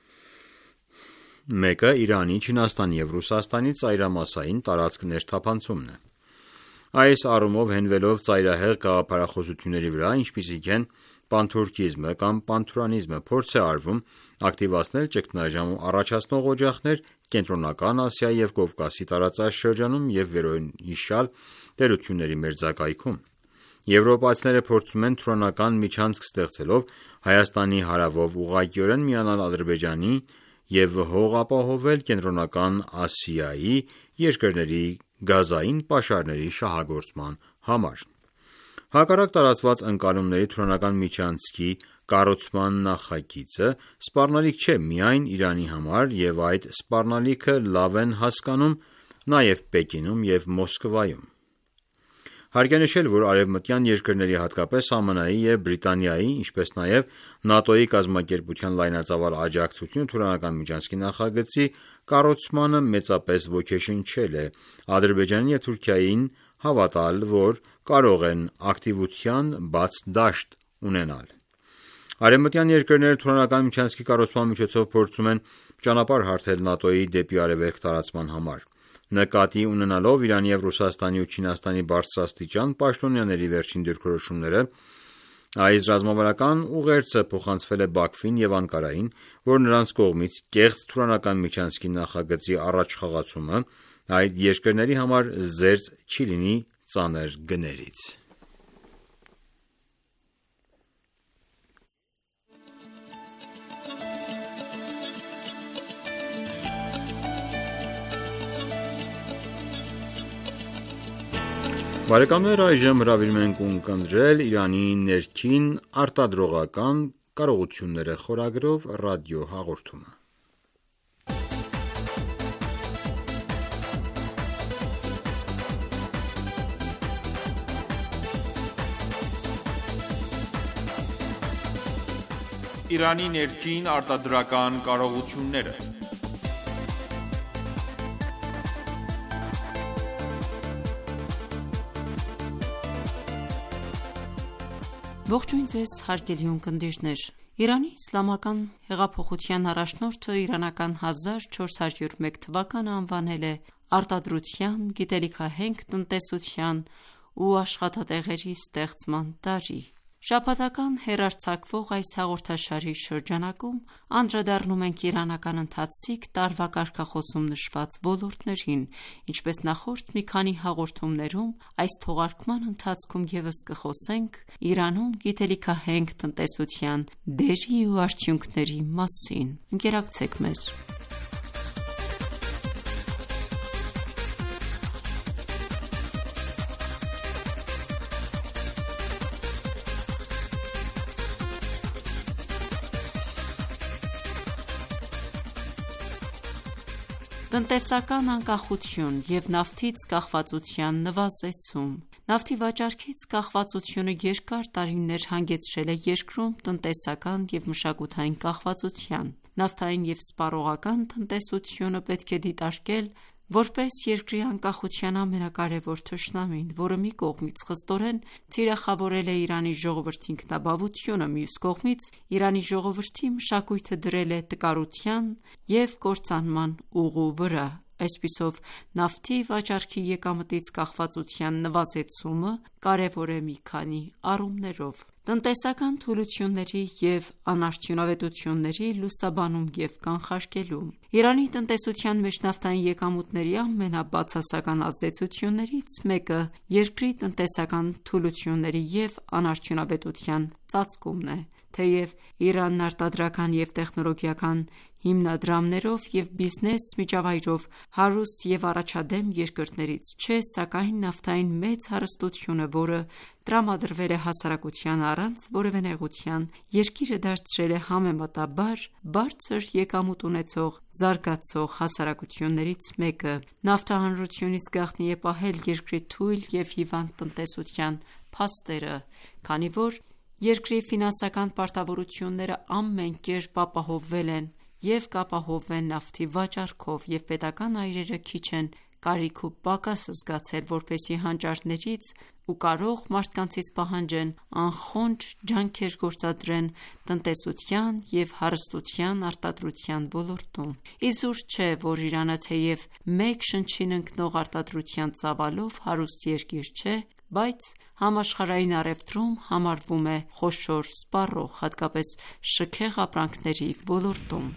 մեկը Իրանի, Չինաստանի և Ռուսաստանի ծայրամասային տարածք ներթափանցումն է։ Այս առումով հենվելով ծայրահեղ գաղափարախոսությունների վրա, ինչպիսիք են պանթուրքիզմը կամ պանթուրանիզմը, փորձ է արվում ակտիվացնել ճգնաժամ առաջացնող օջախներ Կենտրոնական Ասիայի և Կովկասի տարածաշրջանում և վերոհիշյալ տերությունների մերձակայքում։ Եվրոպացիները փորձում են թուրանական միջանցք ստեղծելով Հայաստանի հարավով ուղղակիորեն միանալ Ադրբեջանի և հող ապահովել Կենտրոնական Ասիայի երկրների գազային պաշարների շահագործման համար։ Հակառակ տարածված ընկալումների թուրանական միջանցքի կառուցման նախագիծը սպառնալիք չէ միայն Իրանի համար, և այդ սպառնալիքը լավ են հասկանում նաև Պեկինում և Մոսկվայում։ Հարկ է նշել, որ արևմտյան երկրների, հատկապես ԱՄՆ-ի և Բրիտանիայի, ինչպես նաև ՆԱՏՕ-ի կազմակերպության լայնածավալ աջակցությունը թուրանական միջանցքի նախագծի կառուցմանը մեծապես ոգեշնչել է Ադրբեջանին և Թուրքիային հավատալ, որ կարող են ակտիվության բաց դաշտ ունենալ։ Արևմտյան երկրները թուրանական միջանցքի կառուցման միջոցով փորձում են ճանապարհ հարթել ՆԱՏՕ-ի դեպի արևելք տարածման համար։ Նկատի ունենալով Իրանի և Ռուսաստանի ու Չինաստանի բարձրաստիճան պաշտոնյաների վերջին դիրքորոշումները, այս ռազմավարական ուղերձը փոխանցվել է Բաքվին և Անկարային, որ նրանց կողմից կեղծ թուրանական միջանցքի նախագծի առաջխաղացումը այդ երկրների համար զերծ չի լինի ծանր գներից։ Բարեկամներ, այժմ հրավիրում ենք ունկնդրել «Իրանի ներքին արտադրողական կարողությունները» խորագրով ռադիոհաղորդումը։ Իրանի ներքին արտադրական կարողությունները։ Ողջույն ձեզ, հարգելի ունկնդիրներ։ Իրանի իսլամական հեղափոխության առաջնորդը իրանական 1401 թվականը անվանել է արտադրության, գիտելիքահենք տնտեսության ու աշխատատեղերի ստեղծման տարի։ Շաբաթական հեռարձակվող այս հաղորդաշարի շրջանակում անդրադառնում ենք իրանական ընթացիկ տարվա կարգախոսում նշված ոլորտներին, ինչպես նախորդ մի քանի հաղորդումներում, այս թողարկման ընթացքում ևս կխոսենք Իրանում գիտելիքահենք տնտեսության դերի ու արդյունքների մասին։ Ընկերակցեք մեզ։ Տնտեսական անկախություն և նավթից կախվածության նվազեցում։ Նավթի վաճառքից կախվածությունը երկար տարիներ հանգեցրել է երկրում տնտեսական և մշակութային կախվածության։ Նավթային և սպառողական տնտեսությունը պետք է դիտարկել որպես երկրի անկախության ամենակարևոր թշնամին, որը մի կողմից խստորեն թիրախավորել է Իրանի ժողովրդի ինքնաբավությունը, մյուս կողմից Իրանի ժողովրդի մշակույթը դրել է տկարության և կործանման ուղու վրա։ Այսպիսով, նավթի վաճառքի եկամտից կախվածության նվազեցումը կարևոր է մի քանի առումներով. տնտեսական թուլությունների և անարդյունավետությունների լուսաբանում և կանխարգելում։ Իրանի տնտեսության մեջ նավթային եկամուտների ամենաբացասական ազդեցություններից մեկը երկրի տնտեսական թուլությունների և անարդյունավետության ծածկումն է։ Թեև Իրանն արտադրական և տեխնոլոգիական հիմնադրամներով և բիզնես միջավայրով հարուստ և առաջադեմ երկրներից չէ, սակայն նավթային մեծ հարստությունը, որը տրամադրվել է հասարակությանը առանց որևէ նեղության, երկիրը դարձրել է համեմատաբար բարձր եկամուտ ունեցող զարգացող հասարակություններից մեկը։ Նավթահանրությունից գաղտնի է պահել երկրի թույլ և հիվանդ տնտեսության փաստերը, քանի որ երկրի ֆինանսական պարտավորությունները ամեն կերպ ապահովվել են և կապահովվեն նավթի վաճառքով, և պետական այրերը քիչ են կարիք ու պակաս զգացել, որպեսզի հանճարներից ու կարող մարդկանցից պահանջեն անխոնջ ջանքեր գործադրեն տնտեսության և հարստության արտադրության ոլորտում։ Իզուր չէ, որ Իրանը թեև մեկ շնչին ընկնող արտադրության ծավալով հարուստ երկիր չէ, բայց համաշխարհային առևտրում համարվում է խոշոր սպառող, հատկապես շքեղ ապրանքների ոլորտում։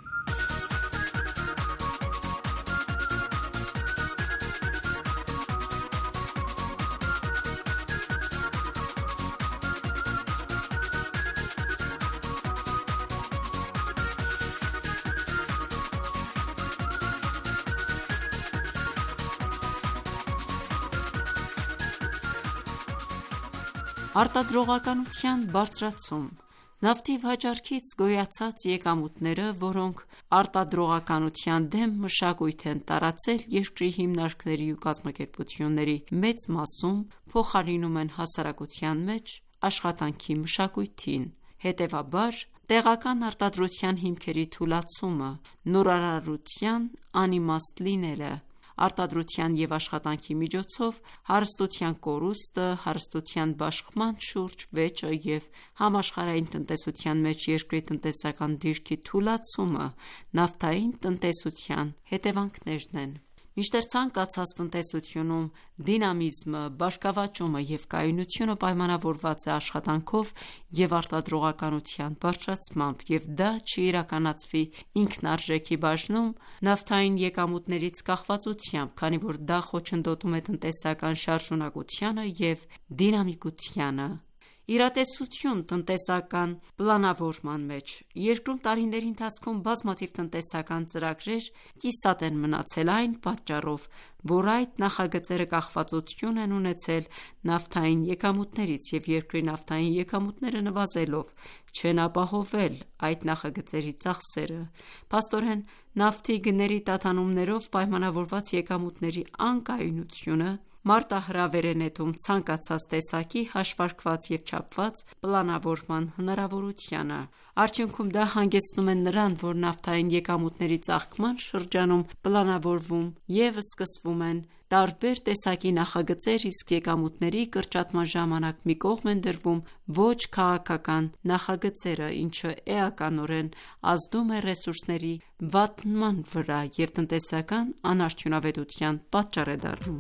Արտադրողականության բարձրացում։ Նավթի վաճառքից գոյացած եկամուտները, որոնք արտադրողականության դեմ մշակույթ են տարածել երկրի հիմնարկների ու կազմակերպությունների մեծ մասում, փոխարինում են հասարակության մեջ աշխատանքի մշակույթին։ Հետևաբար, տեղական արտադրության հիմքերի թուլացումը, նորարարության անիմաստ լինելը, արտադրության և աշխատանքի միջոցով հարստության կորուստը, հարստության բաշխման շուրջ վեճը և համաշխարհային տնտեսության մեջ երկրի տնտեսական դիրքի թուլացումը նավթային տնտեսության հետևանքներն են։ Մինչդեռ ցանկացած տնտեսությունում դինամիզմը, բարգավաճումը և կայունությունը պայմանավորված է աշխատանքով և արտադրողականության բարձրացմամբ, և դա չի իրականացվի ինքնարժեքի բաժնում նավթային եկամուտներից կախվածությամբ, քանի որ դա խոչընդոտում է տնտեսական շարժունակությանը և դինամիկությանը։ Իրատեսություն տնտեսական պլանավորման մեջ։ Երկրում տարիների ընթացքում բազմաթիվ տնտեսական ծրագրեր կիսատ են մնացել այն պատճառով, որ այդ նախագծերը կախվածություն են ունեցել նավթային եկամուտներից, և երկրի նավթային եկամուտները նվազելով չեն ապահովել այդ նախագծերի ծախսերը։ Փաստորեն, նավթի գների տատանումներով պայմանավորված եկամուտների անկայունությունը մարտահրավեր է նետում ցանկացած տեսակի հաշվարկված և չափված պլանավորման հնարավորությանը։ Արդյունքում դա հանգեցնում է նրան, որ նավթային եկամուտների ծաղկման շրջանում պլանավորվում և սկսվում են տարբեր տեսակի նախագծեր, իսկ եկամուտների կրճատման ժամանակ մի կողմ են դրվում ոչ քաղաքական նախագծերը, ինչը էականորեն ազդում է ռեսուրսների վատնման վրա և տնտեսական անարդյունավետության պատճառ է դառնում։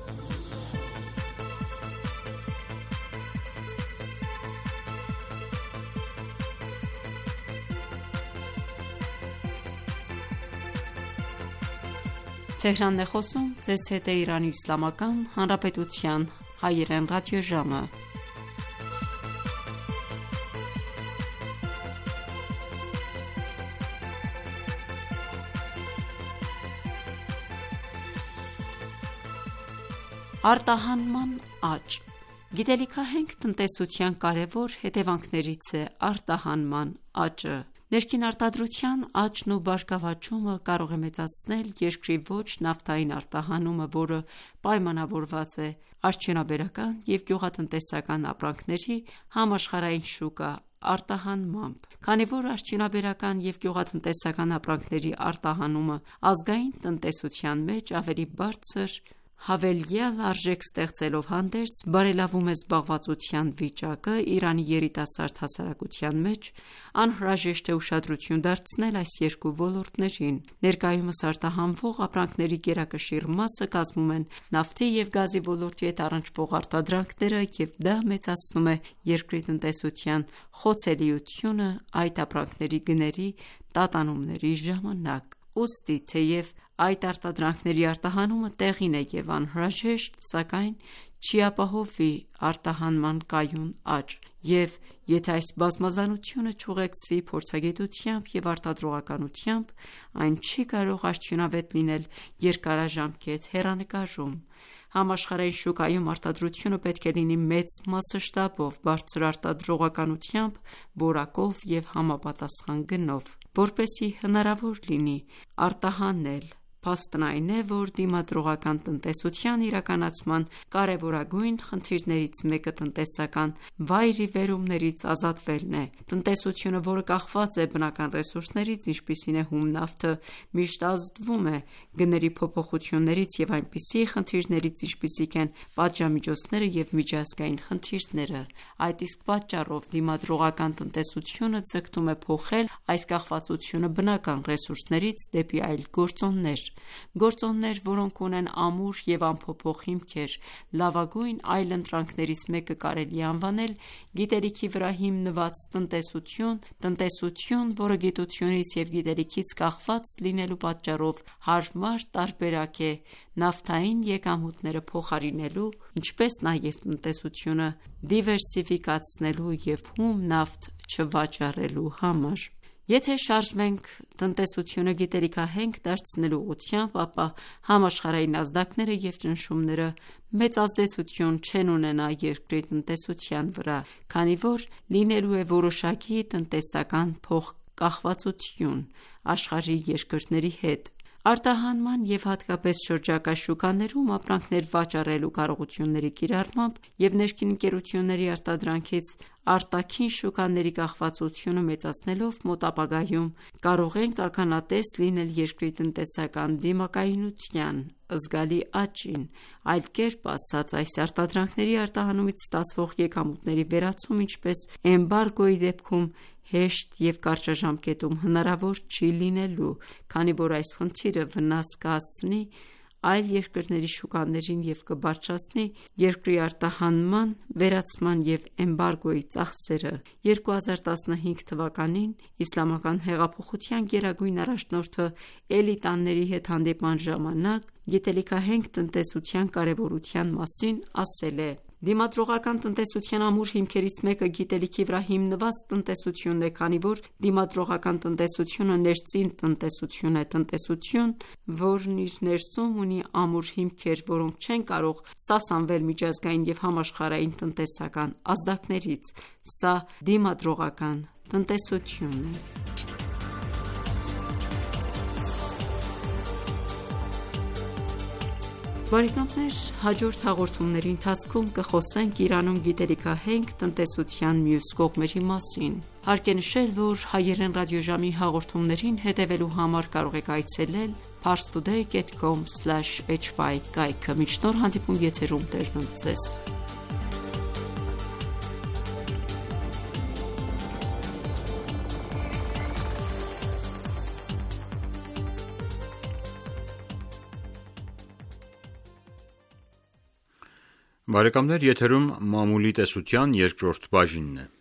Արտահանման աճ։ Գիտելիքահենք տնտեսության կարևոր հետևանքներից է արտահանման աճը։ Ներքին արտադրության աճն ու բարգավաճումը կարող է մեծացնել երկրի ոչ նավթային արտահանումը, որը պայմանավորված է արդյունաբերական և գյուղատնտեսական ապրանքների համաշխարհային շուկա արտահանմամբ։ Քանի որ արդյունաբերական և գյուղատնտեսական ապրանքների արտահանումը ազգային տնտեսության մեջ ավելի բարձր հավելյալ արժեք ստեղծելով հանդերձ, բարելավում է զբաղվածության վիճակը Իրանի երիտասարդ հասարակության մեջ, անհրաժեշտ է ուշադրություն դարձնել այս երկու ոլորտներին։ Ներկայումս արտահանվող ապրանքների գերակշիռ մասը կազմում են նավթի և գազի ոլորտի հետ առնչվող արտադրանքները, և դա մեծացնում է երկրի տնտեսության խոցելիությունը այդ ապրանքների գների տատանումների ժամանակ։ Ուստի, թեև Այդ արտադրանքների արտահանումը տեղին է և անհրաժեշտ, սակայն չի ապահովի արտահանման կայուն աճ, և եթե այս բազմազանությունը չուղեկցվի փորձագիտությամբ և արտադրողականությամբ, այն չի կարող արդյունավետ լինել երկարաժամկետ հեռանկարում։ Համաշխարհային շուկայում արտադրությունը պետք է լինի մեծ մասշտաբով, բարձր արտադրողականությամբ, որակով և համապատասխան գնով, որպեսզի հնարավոր լինի արտահանել։ Փաստն այն է, որ դիմադրողական տնտեսության իրականացման կարևորագույն խնդիրներից մեկը տնտեսական վայրիվերումներից ազատվելն է։ Տնտեսությունը, որը կախված է բնական ռեսուրսներից, ինչպիսին է հում նավթը, միշտ ազդվում է գների փոփոխություններից և այնպիսի խնդիրներից, ինչպիսիք են պատժամիջոցները և միջազգային խնդիրները։ Այդ իսկ պատճառով դիմադրողական տնտեսությունը ձգտում է փոխել այս կախվածությունը բնական ռեսուրսներից դեպի այլ գործոններ, որոնք ունեն ամուր և անփոփոխ հիմքեր։ Լավագույն այլընտրանքներից մեկը կարելի է անվանել գիտելիքի վրա հիմնված տնտեսություն, որը գիտությունից և գիտելիքից կախված լինելու պատճառով հարմար տարբերակ է նավթային եկամուտները փոխարինելու, ինչպես նաև տնտեսությունը դիվերսիֆիկացնելու և հում նավթ չվաճառելու համար։ Եթե շարժվենք տնտեսությունը գիտելիքահենք դարձնելու ուղղությամբ, ապա համաշխարհային ազդակները և ճնշումները մեծ ազդեցություն չեն ունենա երկրի տնտեսության վրա, քանի որ լինելու է որոշակի տնտեսական փոխկախվածություն աշխարհի երկրների հետ։ Արտահանման և հատկապես շրջակա շուկաներում ապրանքներ վաճառելու կարողությունների կիրառմամբ և ներքին ընկերությունների արտադրանքից արտաքին շուկաների կախվածությունը մեծացնելով, մոտ ապագայում կարող ենք ականատես լինել երկրի տնտեսական դիմակայունության զգալի աճին։ Այլ կերպ ասած, այս արտադրանքների արտահանումից ստացվող եկամուտների վերացում, ինչպես էմբարգոյի դեպքում, հեշտ և կարճաժամկետում հնարավոր չի լինելու, քանի որ այս խնդիրը վնաս կհասցնի այլ երկրների շուկաներին և կբարձրացնի երկրի արտահանման, վերացման և էմբարգոյի ծախսերը։ 2015 թվականին Իսլամական հեղափոխության գերագույն առաջնորդը էլիտաների հետ հանդիպման ժամանակ գիտելիքահենք տնտեսության կարևորության մասին ասել է. «Դիմադրողական տնտեսության ամուր հիմքերից մեկը գիտելիքի վրա հիմնված տնտեսությունն է, քանի որ դիմադրողական տնտեսությունը ներծին տնտեսություն է, տնտեսություն, որն իր ներսում ունի ամուր հիմքեր, որոնք չեն կարող սասանվել միջազգային և համաշխարհային տնտեսական ազդակներից։ Սա դիմադրողական տնտեսությունն է»։ Բարեկամներ, հաջորդ հաղորդումների ընթացքում կխոսենք Իրանում գիտելիքահենք տնտեսության մյուս կողմերի մասին։ Հարկ է նշել, որ հայերեն ռադիոժամի հաղորդումներին հետևելու համար կարող եք այցելել parstoday.com/hy կայքը։ Մինչ նոր հանդիպում եթերում Տերն ընդ Ձեզ։ Բարեկամներ, եթերում մամուլի տեսության երկրորդ բաժինն է։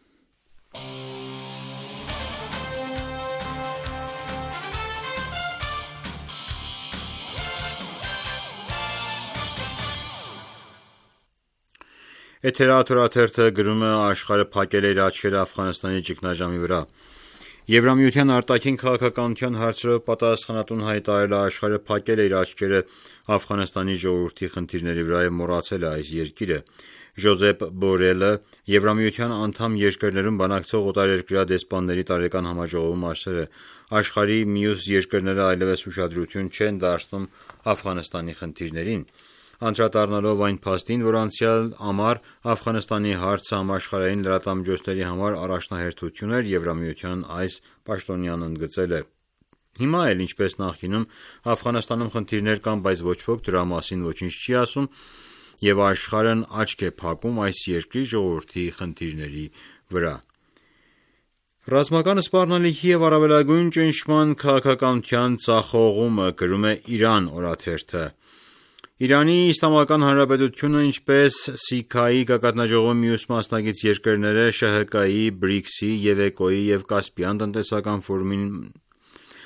Էթերաթորաթերթը գրում է. աշխարհը փակել է իր աչքերը Աֆղանստանի ճգնաժամի վրա։ Եվրամիության արտաքին քաղաքականության հարցերով պատասխանատուն հայտարարել է աշխարհը փակել է իր աչքերը Աֆղանստանի ժողովրդի խնդիրների վրա և մոռացել է այս երկիրը։ Ժոզեփ Բորելը Եվրամիության անդամ երկրներում բանակցող օտարերկրյա դեսպանների տարեկան համաժողովում ասել է. աշխարհի մյուս երկրները այլևս ուշադրություն չեն դարձնում Աֆղանստանի խնդիրներին։ Անդրադառնալով այն փաստին, որ անցյալ ամառ Աֆղանստանի հարցը համաշխարհային լրատվամիջոցների համար առաջնահերթություն էր, Եվրամիության այս պաշտոնյան ընդգծել է. «Հիմա էլ, ինչպես նախկինում, Աֆղանստանում խնդիրներ կան, բայց ոչ ոք դրա մասին ոչինչ չի ասում, և աշխարհն աչք է փակում այս երկրի ժողովրդի խնդիրների վրա»։ Ռազմական սպառնալիքի և առավելագույն ճնշման քաղաքականության ձախողումը, գրում է Իրան օրաթերթը։ Իրանի Իսլամական Հանրապետությունը, ինչպես ՍԻՔԱ-ի գագաթնաժողովի մյուս մասնակից երկրները, ՇՀԿ-ի, BRICS-ի, ԵՎԵԿՕ-ի և Կասպիան տնտեսական ֆորումին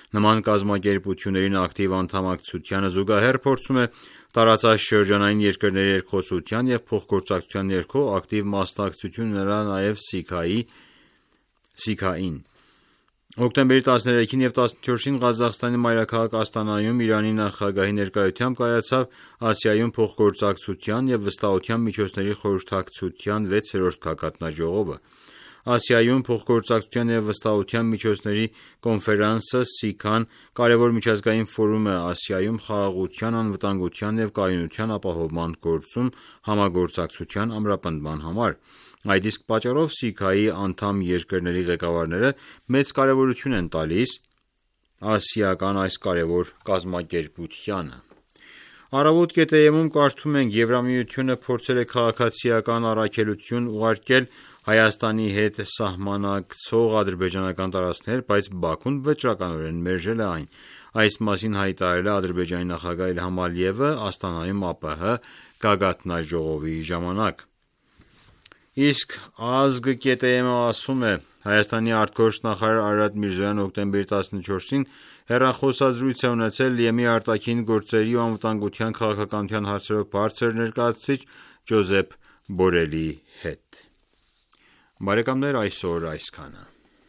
Նման կազմակերպություններին ակտիվ անդամակցությանը զուգահեռ փորձում է տարածաշրջանային երկրների երկխոսության և փոխգործակցության ներքո ակտիվ մասնակցություն ունենալ նաև SIGA-ին: Հոկտեմբերի 13-ին և 14-ին Ղազախստանի մայրաքաղաք Աստանայում Իրանի նախագահի ներկայությամբ կայացավ Ասիայում փոխգործակցության և վստահության միջոցների խորհրդակցության 6-րդ գագաթնաժողովը: Ասիայում փոխգործակցության և վստահության միջոցների կոնֆերանսը (SIGA)-ն կարևոր միջազգային ֆորում է Ասիայում խաղաղության, անվտանգության և կայունության ապահովման գործում համագործակցության ամրապնդման համար: Այդ իսկ պատճառով SIGA-ի անդամ երկրների ղեկավարները մեծ կարևորություն են տալիս ասիական այս կարևոր կազմակերպությանը: Առավոտ.am-ում կարդում ենք. Եվրամիությունը փորձել է քաղաքացիական առաքելություն ուղարկել Հայաստանի հետ սահմանակցող ադրբեջանական տարածքներ, բայց Բաքուն վճռականորեն մերժել է այն: Այս մասին հայտարարել է Ադրբեջանի նախագահ Իլհամ Ալիևը Աստանայում ԱՊՀ գագաթնաժողովի ժամանակ: Իսկ Ազգ.am-ը ասում է. Հայաստանի ԱԳ Արարատ Միրզոյանը հոկտեմբերի 14-ին հեռախոսազրույց է ունեցել Լիեմի արտաքին գործերի ու անվտանգության քաղաքականության հարցերով բարձր ներկայացուցիչ Ջոզեփ Բորելի հետ: Այսօր այսքանը: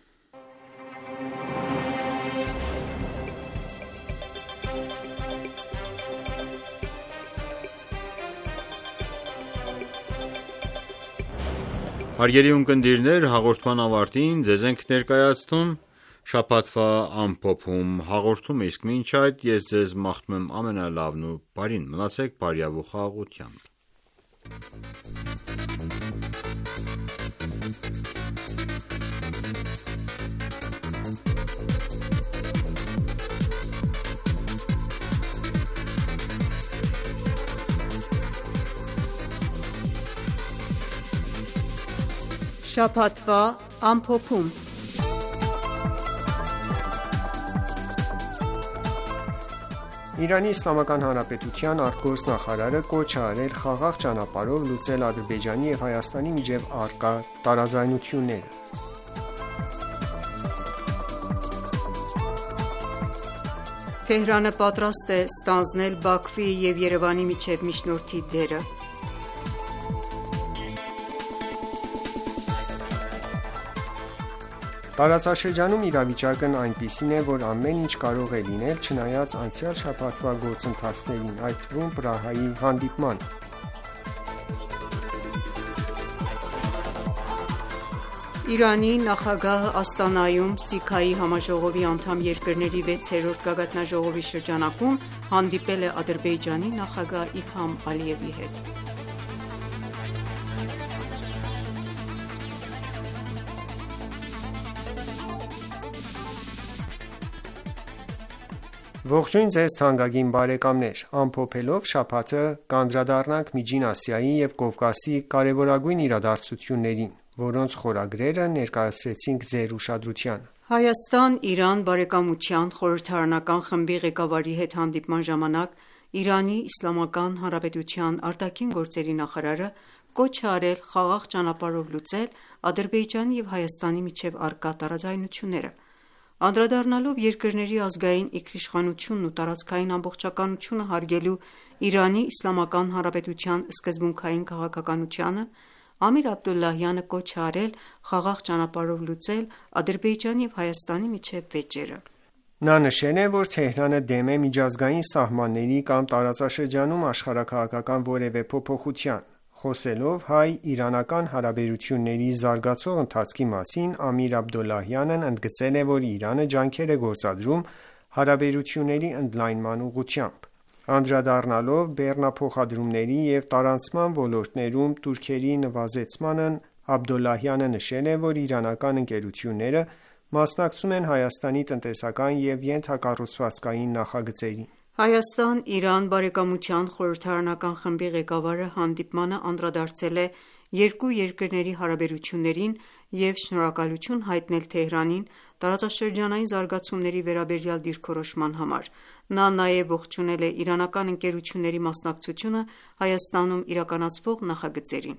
Հարգելի ունկնդիրներ, հաղորդման ավարտին ձեզ ենք ներկայացնում շաբաթվա ամփոփում հաղորդումը: Իսկ մինչ այդ ես ձեզ մաղթում եմ ամենալավն ու բարին: Մնացեք բարյավ ու խաղաղությամբ: Շաբաթվա ամփոփում: Իրանի Իսլամական Հանրապետության արտգործնախարարը կոչ է արել խաղաղ ճանապարհով լուծել Ադրբեջանի և Հայաստանի միջև առկա տարաձայնությունները: Թեհրանը պատրաստ է ստանձնել Բաքվի և Երևանի միջև միջնորդի դերը: Տարածաշրջանում իրավիճակն այնպիսին է, որ ամեն ինչ կարող է լինել չնայած անցյալ շաբաթվա գործընթացներին, այդ թվում Պրահայի հանդիպմանը: Իրանի նախագահը Աստանայում SIGA-ի համաժողովի անդամ երկրների 6-րդ գագաթնաժողովի շրջանակում հանդիպել է Ադրբեջանի նախագահ Իլհամ Ալիևի հետ: Ողջույն ձեզ թանկագին բարեկամներ: Ամփոփելով շաբաթը կանդրադառնանք Միջին Ասիայի և Կովկասի կարևորագույն իրադարձություններին, որոնց խորագրերը ներկայացրեցինք ձեր ուշադրությանը: Հայաստան-Իրան բարեկամության խորհրդարանական խմբի ղեկավարի հետ հանդիպման ժամանակ Իրանի Իսլամական Հանրապետության արտաքին գործերի նախարարը կոչ է արել խաղաղ ճանապարհով լուծել Ադրբեջանի և Հայաստանի միջև առկա տարաձայնությունները: Անդրադառնալով երկրների ազգային ինքնիշխանությունն ու տարածքային ամբողջականությունը հարգելու Իրանի Իսլամական Հանրապետության սկզբունքային քաղաքականությանը, Ամիր Աբդոլլահյանը կոչ է արել խաղաղ ճանապարհով լուծել Ադրբեջանի և Հայաստանի միջև վեճերը: Նա նշել է, որ Թեհրանը դեմ է միջազգային սահմանների կամ տարածաշրջանում աշխարհաքաղաքական որևէ փոփոխության: Խոսելով հայ-իրանական հարաբերությունների զարգացող ընթացքի մասին, Ամիր Աբդոլլահյանն ընդգծել է, որ Իրանը ջանքեր է գործադրում հարաբերությունների ընդլայնման ուղղությամբ: Անդրադառնալով բեռնափոխադրումների և տարանցման ոլորտներում տուրքերի նվազեցմանն, Աբդոլլահյանը նշել է, որ իրանական ընկերությունները մասնակցում են Հայաստանի տնտեսական և ենթակառուցվածքային նախագծերին: Հայաստան-Իրան բարեկամության խորհրդարանական խմբի ղեկավարը հանդիպմանը անդրադարձել է երկու երկրների հարաբերություններին և շնորհակալություն հայտնել Թեհրանին տարածաշրջանային զարգացումների վերաբերյալ դիրքորոշման համար: Նա նաև ողջունել է իրանական ընկերությունների մասնակցությունը Հայաստանում իրականացվող նախագծերին: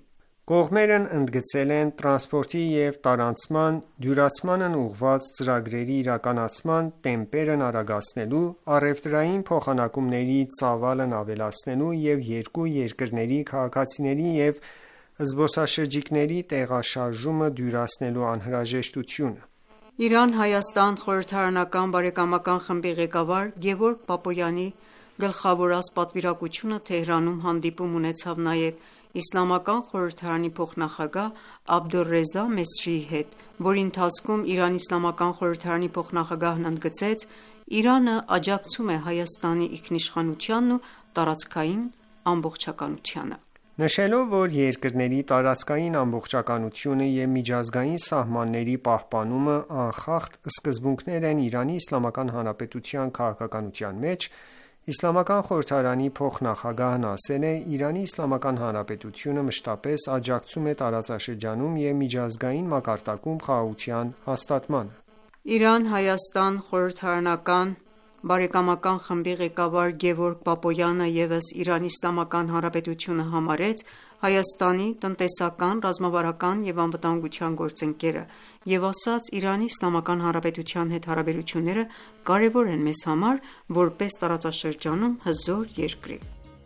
Կողմերն ընդգծել են տրանսպորտի և տարանցման դյուրացմանն ուղղված ծրագրերի իրականացման տեմպերն արագացնելու, առևտրային փոխանակումների ծավալն ավելացնելու և երկու երկրների քաղաքացիների և զբոսաշրջիկների տեղաշարժումը դյուրացնելու անհրաժեշտությունը: Իրան-Հայաստան խորհրդարանական բարեկամական խմբի ղեկավար Գևորգ Բաբոյանի գլխավորած պատվիրակությունը Թեհրանում հանդիպում ունեցավ նաև Իսլամական խորհրդարանի փոխնախագահ Աբդոլռեզա Մեսրիի հետ, որի ընթացքում Իրանի իսլամական խորհրդարանի փոխնախագահն ընդգծեց Իրանը աջակցում է Հայաստանի ինքնիշխանությանն ու տարածքային ամբողջականությանը: Նշելով, որ երկրների տարածքային ամբողջականությունը և միջազգային սահմանների պահպանումը անխախտ սկզբունքներ են Իրանի Իսլամական Հանրապետության քաղաքականության մեջ, Իսլամական խորհրդարանի փոխնախագահն ասել է. «Իրանի Իսլամական Հանրապետությունը մշտապես աջակցում է տարածաշրջանում և միջազգային մակարդակում խաղաղության հաստատմանը»: Իրան-Հայաստան խորհրդարանական բարեկամական խմբի ղեկավար Գևորգ Բաբոյանը ևս Իրանի Իսլամական Հանրապետությունը համարեց Հայաստանի տնտեսական, ռազմավարական և անվտանգության գործընկերը և ասաց. «Իրանի Իսլամական Հանրապետության հետ հարաբերությունները կարևոր են մեզ համար, որպես տարածաշրջանում հզոր երկրի»: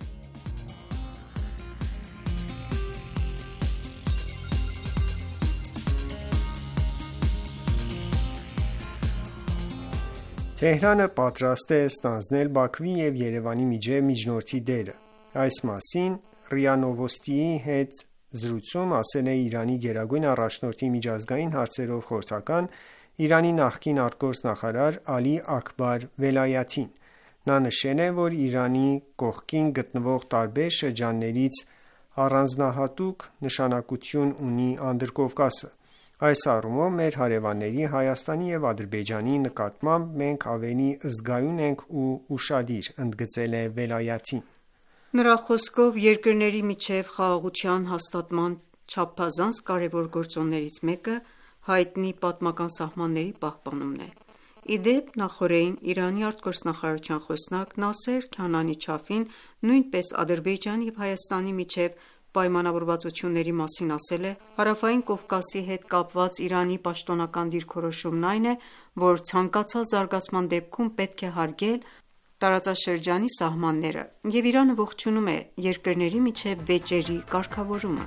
Թեհրանը պատրաստ է ստանձնել Բաքվի և Երևանի միջև միջնորդի դերը: Այս մասին ՌԻԱ Նովոստիի հետ զրույցում ասել է Իրանի գերագույն առաջնորդի միջազգային հարցերով խորհրդական, Իրանի նախկին արտգործնախարար Ալի Աքբար Վելայաթին: Նա նշել է, որ Իրանի կողքին գտնվող տարբեր շրջաններից առանձնահատուկ նշանակություն ունի Անդրկովկասը: Այս առումով մեր հարևանների Հայաստանի և Ադրբեջանի նկատմամբ մենք ավելի զգայուն ենք ու ուշադիր, ընդգծել է Վելայաթին: Նրա խոսքով երկրների միջև խաղաղության հաստատման չափազանց կարևոր գործոններից մեկը հայտնի պատմական սահմանների պահպանումն է: Ի դեպ, նախօրեին Իրանի արտգործնախարարության խոսնակ Նասեր Քանանի Չաֆին նույնպես Ադրբեջանի և Հայաստանի միջև պայմանավորվածությունների մասին ասել է. «Հարավային Կովկասի հետ կապված Իրանի պաշտոնական դիրքորոշումն այն է, որ ցանկացած զարգացման դեպքում պետք է հարգել տարածաշրջանի սահմանները և Իրանը ողջունում է երկրների միջև վեճերի կարգավորումը»: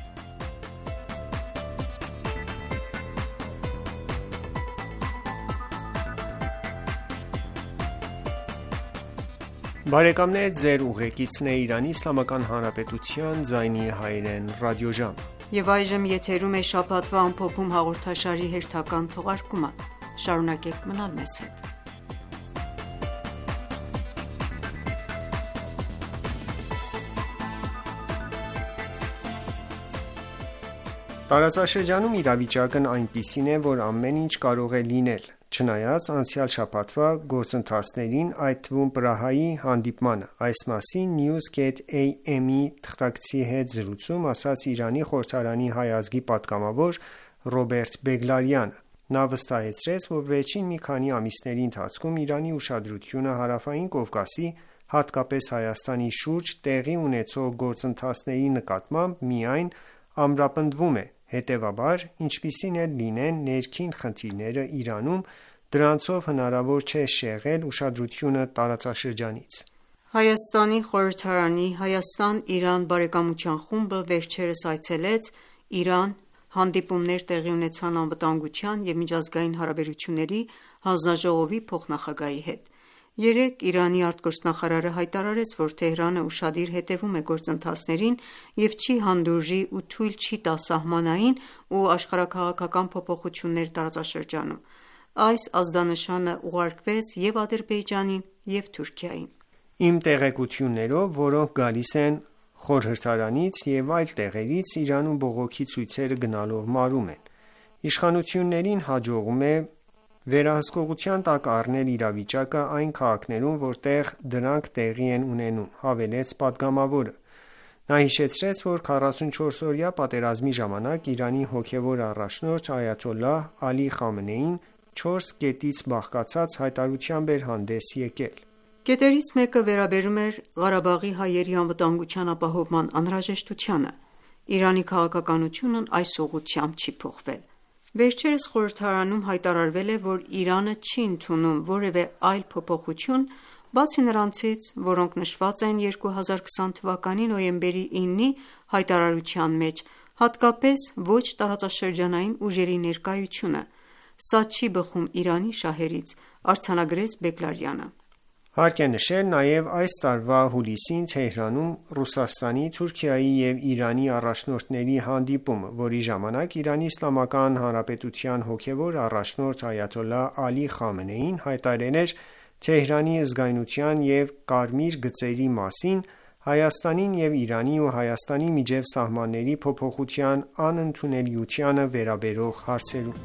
Տարածաշրջանում իրավիճակն այնպիսին է, որ ամեն ինչ կարող է լինել: Չնայած անցյալ շաբաթվա գործընթացներին, այդ թվում Պրահայի հանդիպմանը, այս մասին News.am-ի թղթակցի հետ զրույցում ասաց Իրանի խորհրդարանի Հայ ազգի պատգամավոր Ռոբերտ Բեգլարյանը: Նա վստահեցրեց, որ վերջին մի քանի ամիսների ընթացքում Իրանի ուշադրությունը Հարավային Կովկասի, հատկապես Հայաստանի շուրջ տեղի ունեցող գործընթացների նկատմամբ միայն ամրապնդվում է, հետևաբար, ինչպիսին էլ լինեն ներքին խնդիրները Իրանում, դրանցով հնարավոր չէ շեղել ուշադրությունը տարածաշրջանից: Հայաստանի խորհրդարանի Հայաստան-Իրան բարեկամության խումբը վերջերս այցելեց Իրան, հանդիպումներ տեղի ունեցան անվտանգության և միջազգային հարաբերությունների հանձնաժողովի փոխնախագահի հետ: Երեկ Իրանի արտգործնախարարը հայտարարեց, որ Թեհրանը ուշադիր հետևում է գործընթացներին և չի հանդուրժի ու թույլ չի տա սահմանային ու աշխարհաքաղաքական փոփոխություններ տարածաշրջանում: Այս ազդանշանը ուղարկվեց և Ադրբեջանին և Թուրքիային: Իմ տեղեկություններով, որոնք գալիս են խորհրդարանից և այլ տեղերից, Իրանում բողոքի ցույցերը գնալով մարում են: Իշխանություններին հաջողվում է վերահսկողության տակ առնել իրավիճակը այն քաղաքներում, որտեղ դրանք տեղի են ունենում, հավելեց պատգամավորը: Նա հիշեցրեց, որ 44-օրյա պատերազմի ժամանակ Իրանի հոգևոր առաջնորդ Այաթոլլահ Ալի Խամենեին 4 կետից բաղկացած հայտարարությամբ էր հանդես եկել: Կետերից մեկը վերաբերում էր Ղարաբաղի հայերի անվտանգության ապահովման անհրաժեշտությանը: Իրանի քաղաքականությունն այս ուղղությամբ չի փոխվել։ Վերջերս խորհրդարանում հայտարարվել է, որ Իրանը չի ընդունում որևէ այլ փոփոխություն, բացի նրանցից, որոնք նշված են 2020 թվականի նոյեմբերի 9-ի հայտարարության մեջ, հատկապես ոչ տարածաշրջանային ուժերի ներկայությունը։ Սա չի բխում Իրանի շահերից, արձանագրեց Բեգլարյանը։ Հարկ է նշել նաև այս տարվա հուլիսին Թեհրանում Ռուսաստանի, Թուրքիայի և Իրանի առաջնորդների հանդիպումը, որի ժամանակ Իրանի Իսլամական Հանրապետության հոգևոր առաջնորդ այաթոլլահ Ալի Խամենեին հայտարարել էր Թեհրանի զգայունության և կարմիր գծերի մասին Հայաստանին և Իրանի ու Հայաստանի միջև սահմանների փոփոխության անընդունելիությանը վերաբերող հարցերում։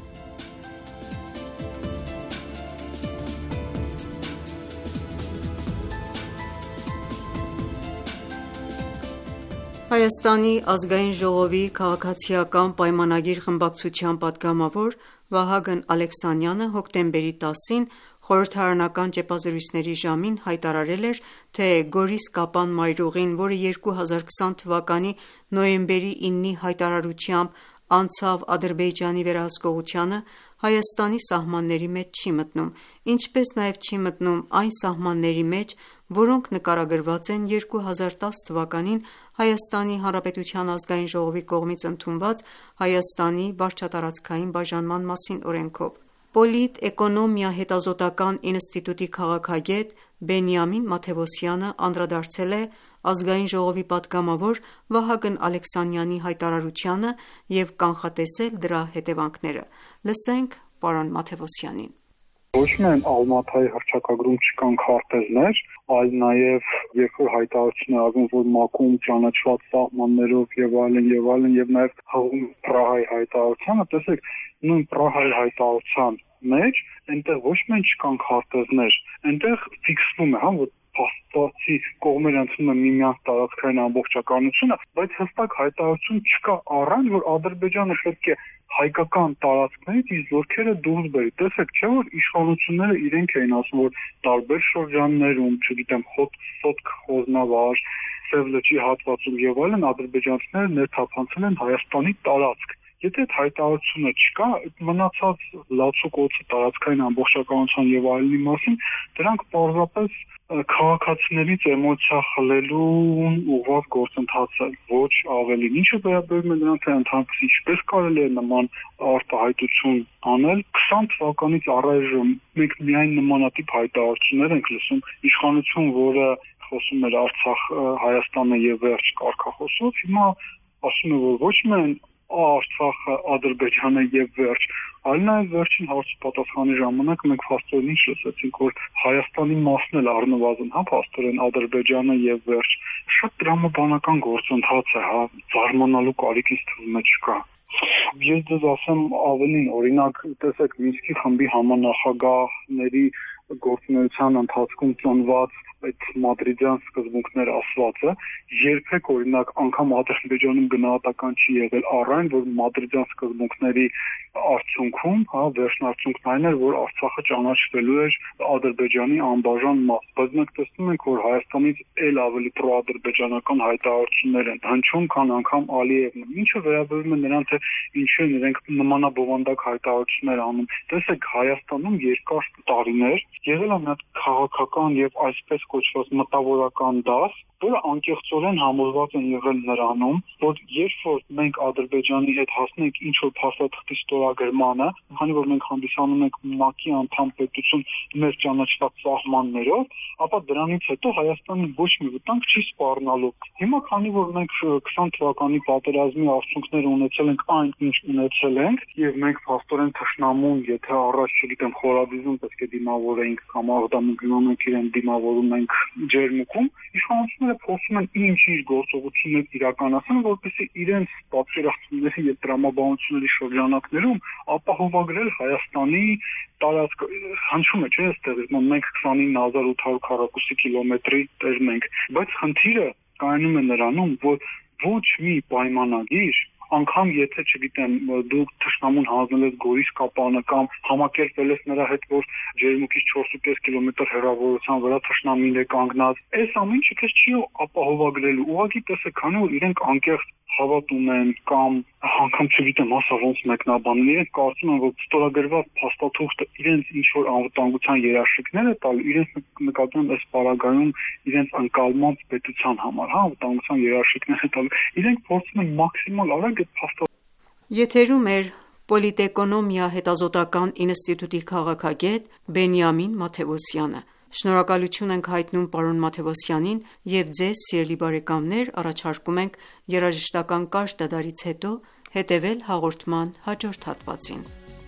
Հայաստանի ազգային ժողովի քաղաքացիական պայմանագիր խմբակցության պատգամավոր Վահագն Ալեքսանյանը հոկտեմբերի 10-ին խորհրդարանական ճեպազրույցների ժամին հայտարարել էր, թե Գորիս-Կապան մայրուղին, որը 2020 թվականի նոյեմբերի 9-ի հայտարարությամբ անցավ Ադրբեջանի վերահսկողությանը, Հայաստանի սահմանների մեջ չի մտնում, ինչպես նաև չի մտնում այն սահմանների մեջ, որոնք նկարագրված են 2010 թվականին Հայաստանի Հանրապետության ազգային ժողովի կողմից ընդունված Հայաստանի վարչատարածքային բաժանման մասին օրենքով։ Պոլիտէկոնոմիա հետազոտական ինստիտուտի քաղաքագետ Բենիամին Մաթևոսյանը անդրադարձել է ազգային ժողովի պատգամավոր Վահագն Ալեքսանյանի հայտարարությանը և կանխատեսել դրա հետևանքները։ Լսենք պարոն Մաթևոսյանին։ Ոչ միայն Ալմաթայի հռչակագրում չկան քարտեզներ, այլ նաև երբ որ հայտարարություն է արվում, որ ՄԱԿ-ում ճանաչված սահմաններով եւ այլն եւ նաև հաղում Պրահայի հայտարարությանը, տեսեք, նույն Պրահայի հայտարարության մեջ այնտեղ ոչ միայն չկան քարտեզներ, այնտեղ ֆիքսվում է, որ փաստացի կողմերը ընդունում են միմյանց տարածքային ամբողջականությունը, բայց հստակ հայտարարություն չկա առայն, որ Ադրբեջանը պետք է հայկական տարածքներից իր զորքերը դուրս բերի։ Տեսեք, չէ՞ որ իշխանությունները իրենք էին ասում, որ տարբեր շրջաններում, չգիտեմ, Սոտք, Խոզնավար, Սև լճի հատվածում եւ այլն ադրբեջանցիները ներթափանցել են Հայաստանի տարածք։ Եթե այդ հայտարարությունը չկա, մնացած լացուկոցը տարածքային ամբողջականության եւ այլնի մասին, դրանք պարզապես քաղաքացիներից էմոցիա խլելուն ուղղված գործընթաց է, ոչ ավելին։ Ինչը վերաբերում է նրանց ընդհանրապես ինչպես կարելի է նման արտահայտություն անել, 20 թվականից առայժմ մենք միայն նմանատիպ հայտարարություններ ենք լսում, իշխանություն, որը խոսում էր Արցախ, Հայաստանը եւ վերջ կարգախոսով, հիմա ասում է, որ ոչ միայն Արցախը, Ադրբեջանը եւ վերջ, այլ նաև վերջին հարցի պատասխանի ժամանակ մենք փաստորեն ինչ լսեցինք, որ Հայաստանի մասն էլ առնվազն, փաստորեն Ադրբեջանը եւ վերջ, շատ տրամաբանական գործընթաց է, զարմանալու կարիք ինձ թվում է չկա։ Ես դες ասեմ ավելին, օրինակ, տեսեք, Մինսկի խմբի համանախագահների գործունեության ընթացքում ծնված այդ մադրիդյան սկզբունքներ ասվածը երբեք օրինակ անգամ Ադրբեջանում գնահատական չի եղել առայն, որ մադրիդյան սկզբունքների արդյունքում, վերջնարդյունքն այն էր, որ Արցախը ճանաչվելու էր Ադրբեջանի անբաժան մաս, բայց մենք տեսնում ենք, որ Հայաստանից էլ ավելի պրոադրբեջանական հայտարարություններ են հնչում, քան անգամ Ալիևն, ինչը վերաբերում է նրան, թե ինչու են իրենք նմանաբովանդակ հայտարարություններ անում։ Տեսեք, Հայաստանում երկար տարիներ եղել է մի հատ քաղաքական եւ այսպես կոչված մտավորական դաս, որը անկեղծորեն համոզված են եղել նրանում, որ երբ որ մենք Ադրբեջանի հետ հասնենք ինչ-որ փաստաթղթի ստորագրմանը, քանի որ մենք հանդիսանում ենք ՄԱԿ-ի անդամ պետություն մեր ճանաչված սահմաններով, ապա դրանից հետո Հայաստանը ոչ մի վտանգ չի սպառնալու։ Հիմա քանի որ մենք 20 թվականի պատերազմի արդյունքները ունեցել ենք այն, ինչ ունեցել ենք, եւ մենք փաստորեն թշնամուն, եթե առաջ չգիտեմ խորադիզում պետք է դիմավորենք կամ աղդամում մենք իրեն դիմավորում ենք ջերմուկում, իշխանությունները փորձում են ինչ-ինչ գործողություններ իրականացնել, որպեսզի իրենց պատկերացումների եւ տրամաբանությունների շրջանակներում ապահովագրել Հայաստանի տարածքը։ Հնչում է, չէ՞, այստեղ մենք 29800 քառակուսի կիլոմետրի տերն ենք, բայց խնդիրը կայանում է նրանում, որ ոչ մի պայմանագիր անգամ եթե չգիտեմ դուք թշնամուն հանձնել եք Գորիս-Կապանը կամ համակերպվել եք նրա հետ, որ ջերմուկից 4.5 կիլոմետր հեռավորության վրա թշնամին է կանգնած, այս ամենը քեզ չի ապահովագրելու։ Ուղղակի տեսեք, քանի որ իրենք անկեղծ հավատ ունեն կամ անգամ չգիտեմ ասա ոնց մեկնաբանել, իրենք կարծում են, որ ստորագրված փաստաթուղթը իրենց ինչ որ անվտանգության երաշխիքներ է տալու, իրենց նկատի ունեն այս պարագայում իրենց անկալմամբ պետության համար, անվտանգության երաշխիքներ է տալու, իրենք փորձում են մաքսիմալ արագ այդ փաստաթուղթը։ Եթերում էր Պոլիտէկոնոմիա հետազոտական ինստիտուտի քաղաքագետ Բենյամին Մաթևոսյանը։ Շնորհակալություն ենք հայտնում պարոն Մաթևոսյանին և ձեզ, սիրելի բարեկամներ, առաջարկում ենք երաժշտական կարճ դադարից հետո հետևել հաղորդման հաջորդ հատվածին։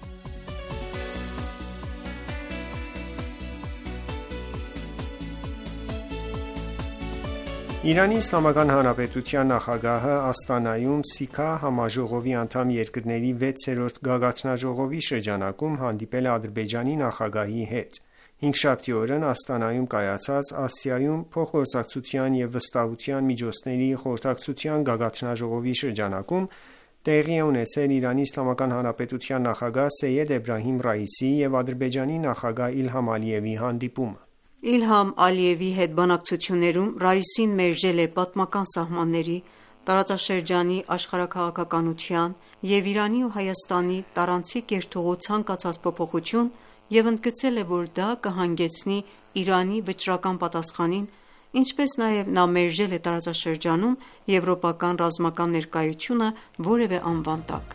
Իրանի Իսլամական Հանրապետության նախագահը Աստանայում ՍԻՔԱ համաժողովի անդամ երկրների 6-րդ գագաթնաժողովի շրջանակում հանդիպել է Ադրբեջանի նախագահի հետ։ Հինգշաբթի օրն Աստանայում կայացած Ասիայում փոխգործակցության և վստահության միջոցների խորհրդակցության գագաթնաժողովի շրջանակում տեղի է ունեցել Իրանի Իսլամական Հանրապետության նախագահ Սեյեդ Էբրահիմ Ռայիսի և Ադրբեջանի նախագահ Իլհամ Ալիևի հանդիպումը։ Իլհամ Ալիևի հետ բանակցություններում Ռայիսին մերժել է պատմական սահմանների, տարածաշրջանի աշխարհաքաղաքականության և Իրանի ու Հայաստանի տարանցիկ երթուղու ցանկացած փոփոխություն և ընդգծել է, որ դա կհանգեցնի Իրանի վճռական պատասխանին, ինչպես նաև նա մերժել է տարածաշրջանում եվրոպական ռազմական ներկայությունը որևէ անվան տակ։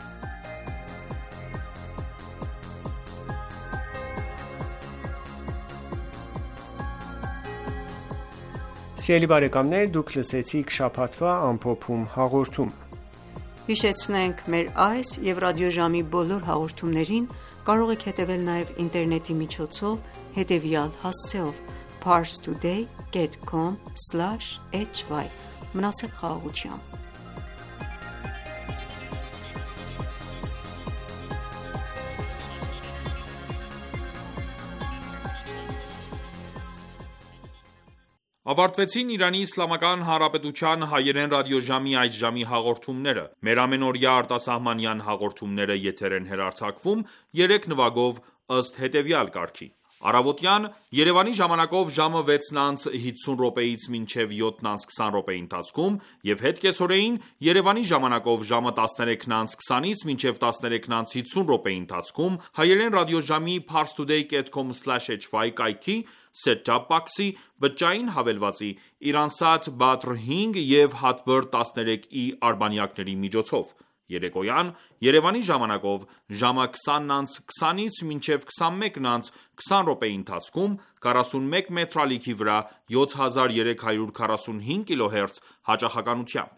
Սիրելի բարեկամներ, դուք լսեցիք շաբաթվա ամփոփում հաղորդումը։ Հիշեցնենք մեր այս և ռադիոժամի բոլոր հաղորդումներին կարող եք հետևել նաև ինտերնետի միջոցով հետևյալ հասցեով՝ parstoday.com/hy։ Մնացեք խաղաղությամբ։ Ավարտվեցին Իրանի Իսլամական Հանրապետության հայերեն ռադիոժամի այս ժամի հաղորդումները։ Մեր ամենօրյա արտասահմանյան հաղորդումները եթեր են հեռարձակվում 3 նվագով ըստ հետևյալ կարգի. Առավոտյան Երևանի ժամանակով ժամը 6:50-ից մինչև 7:20 ընթացքում և հետ կեսօրեին Երևանի ժամանակով ժամը 13:20-ից մինչև 13:50 ընթացքում հայերեն ռադիոժամի parstoday.com/hy կայքի set-top box-ի բջջային հավելվածի Iransat Badr 5 և Hotbird 13i արբանյակների միջոցով։ Երեկոյան Երևանի ժամանակով ժամը 20:20-ից մինչև 21:20 ընթացքում 41 մետրալիքի վրա 7345 kHz հաճախականությամբ։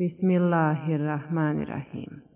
بسم الله الرحمن الرحیم.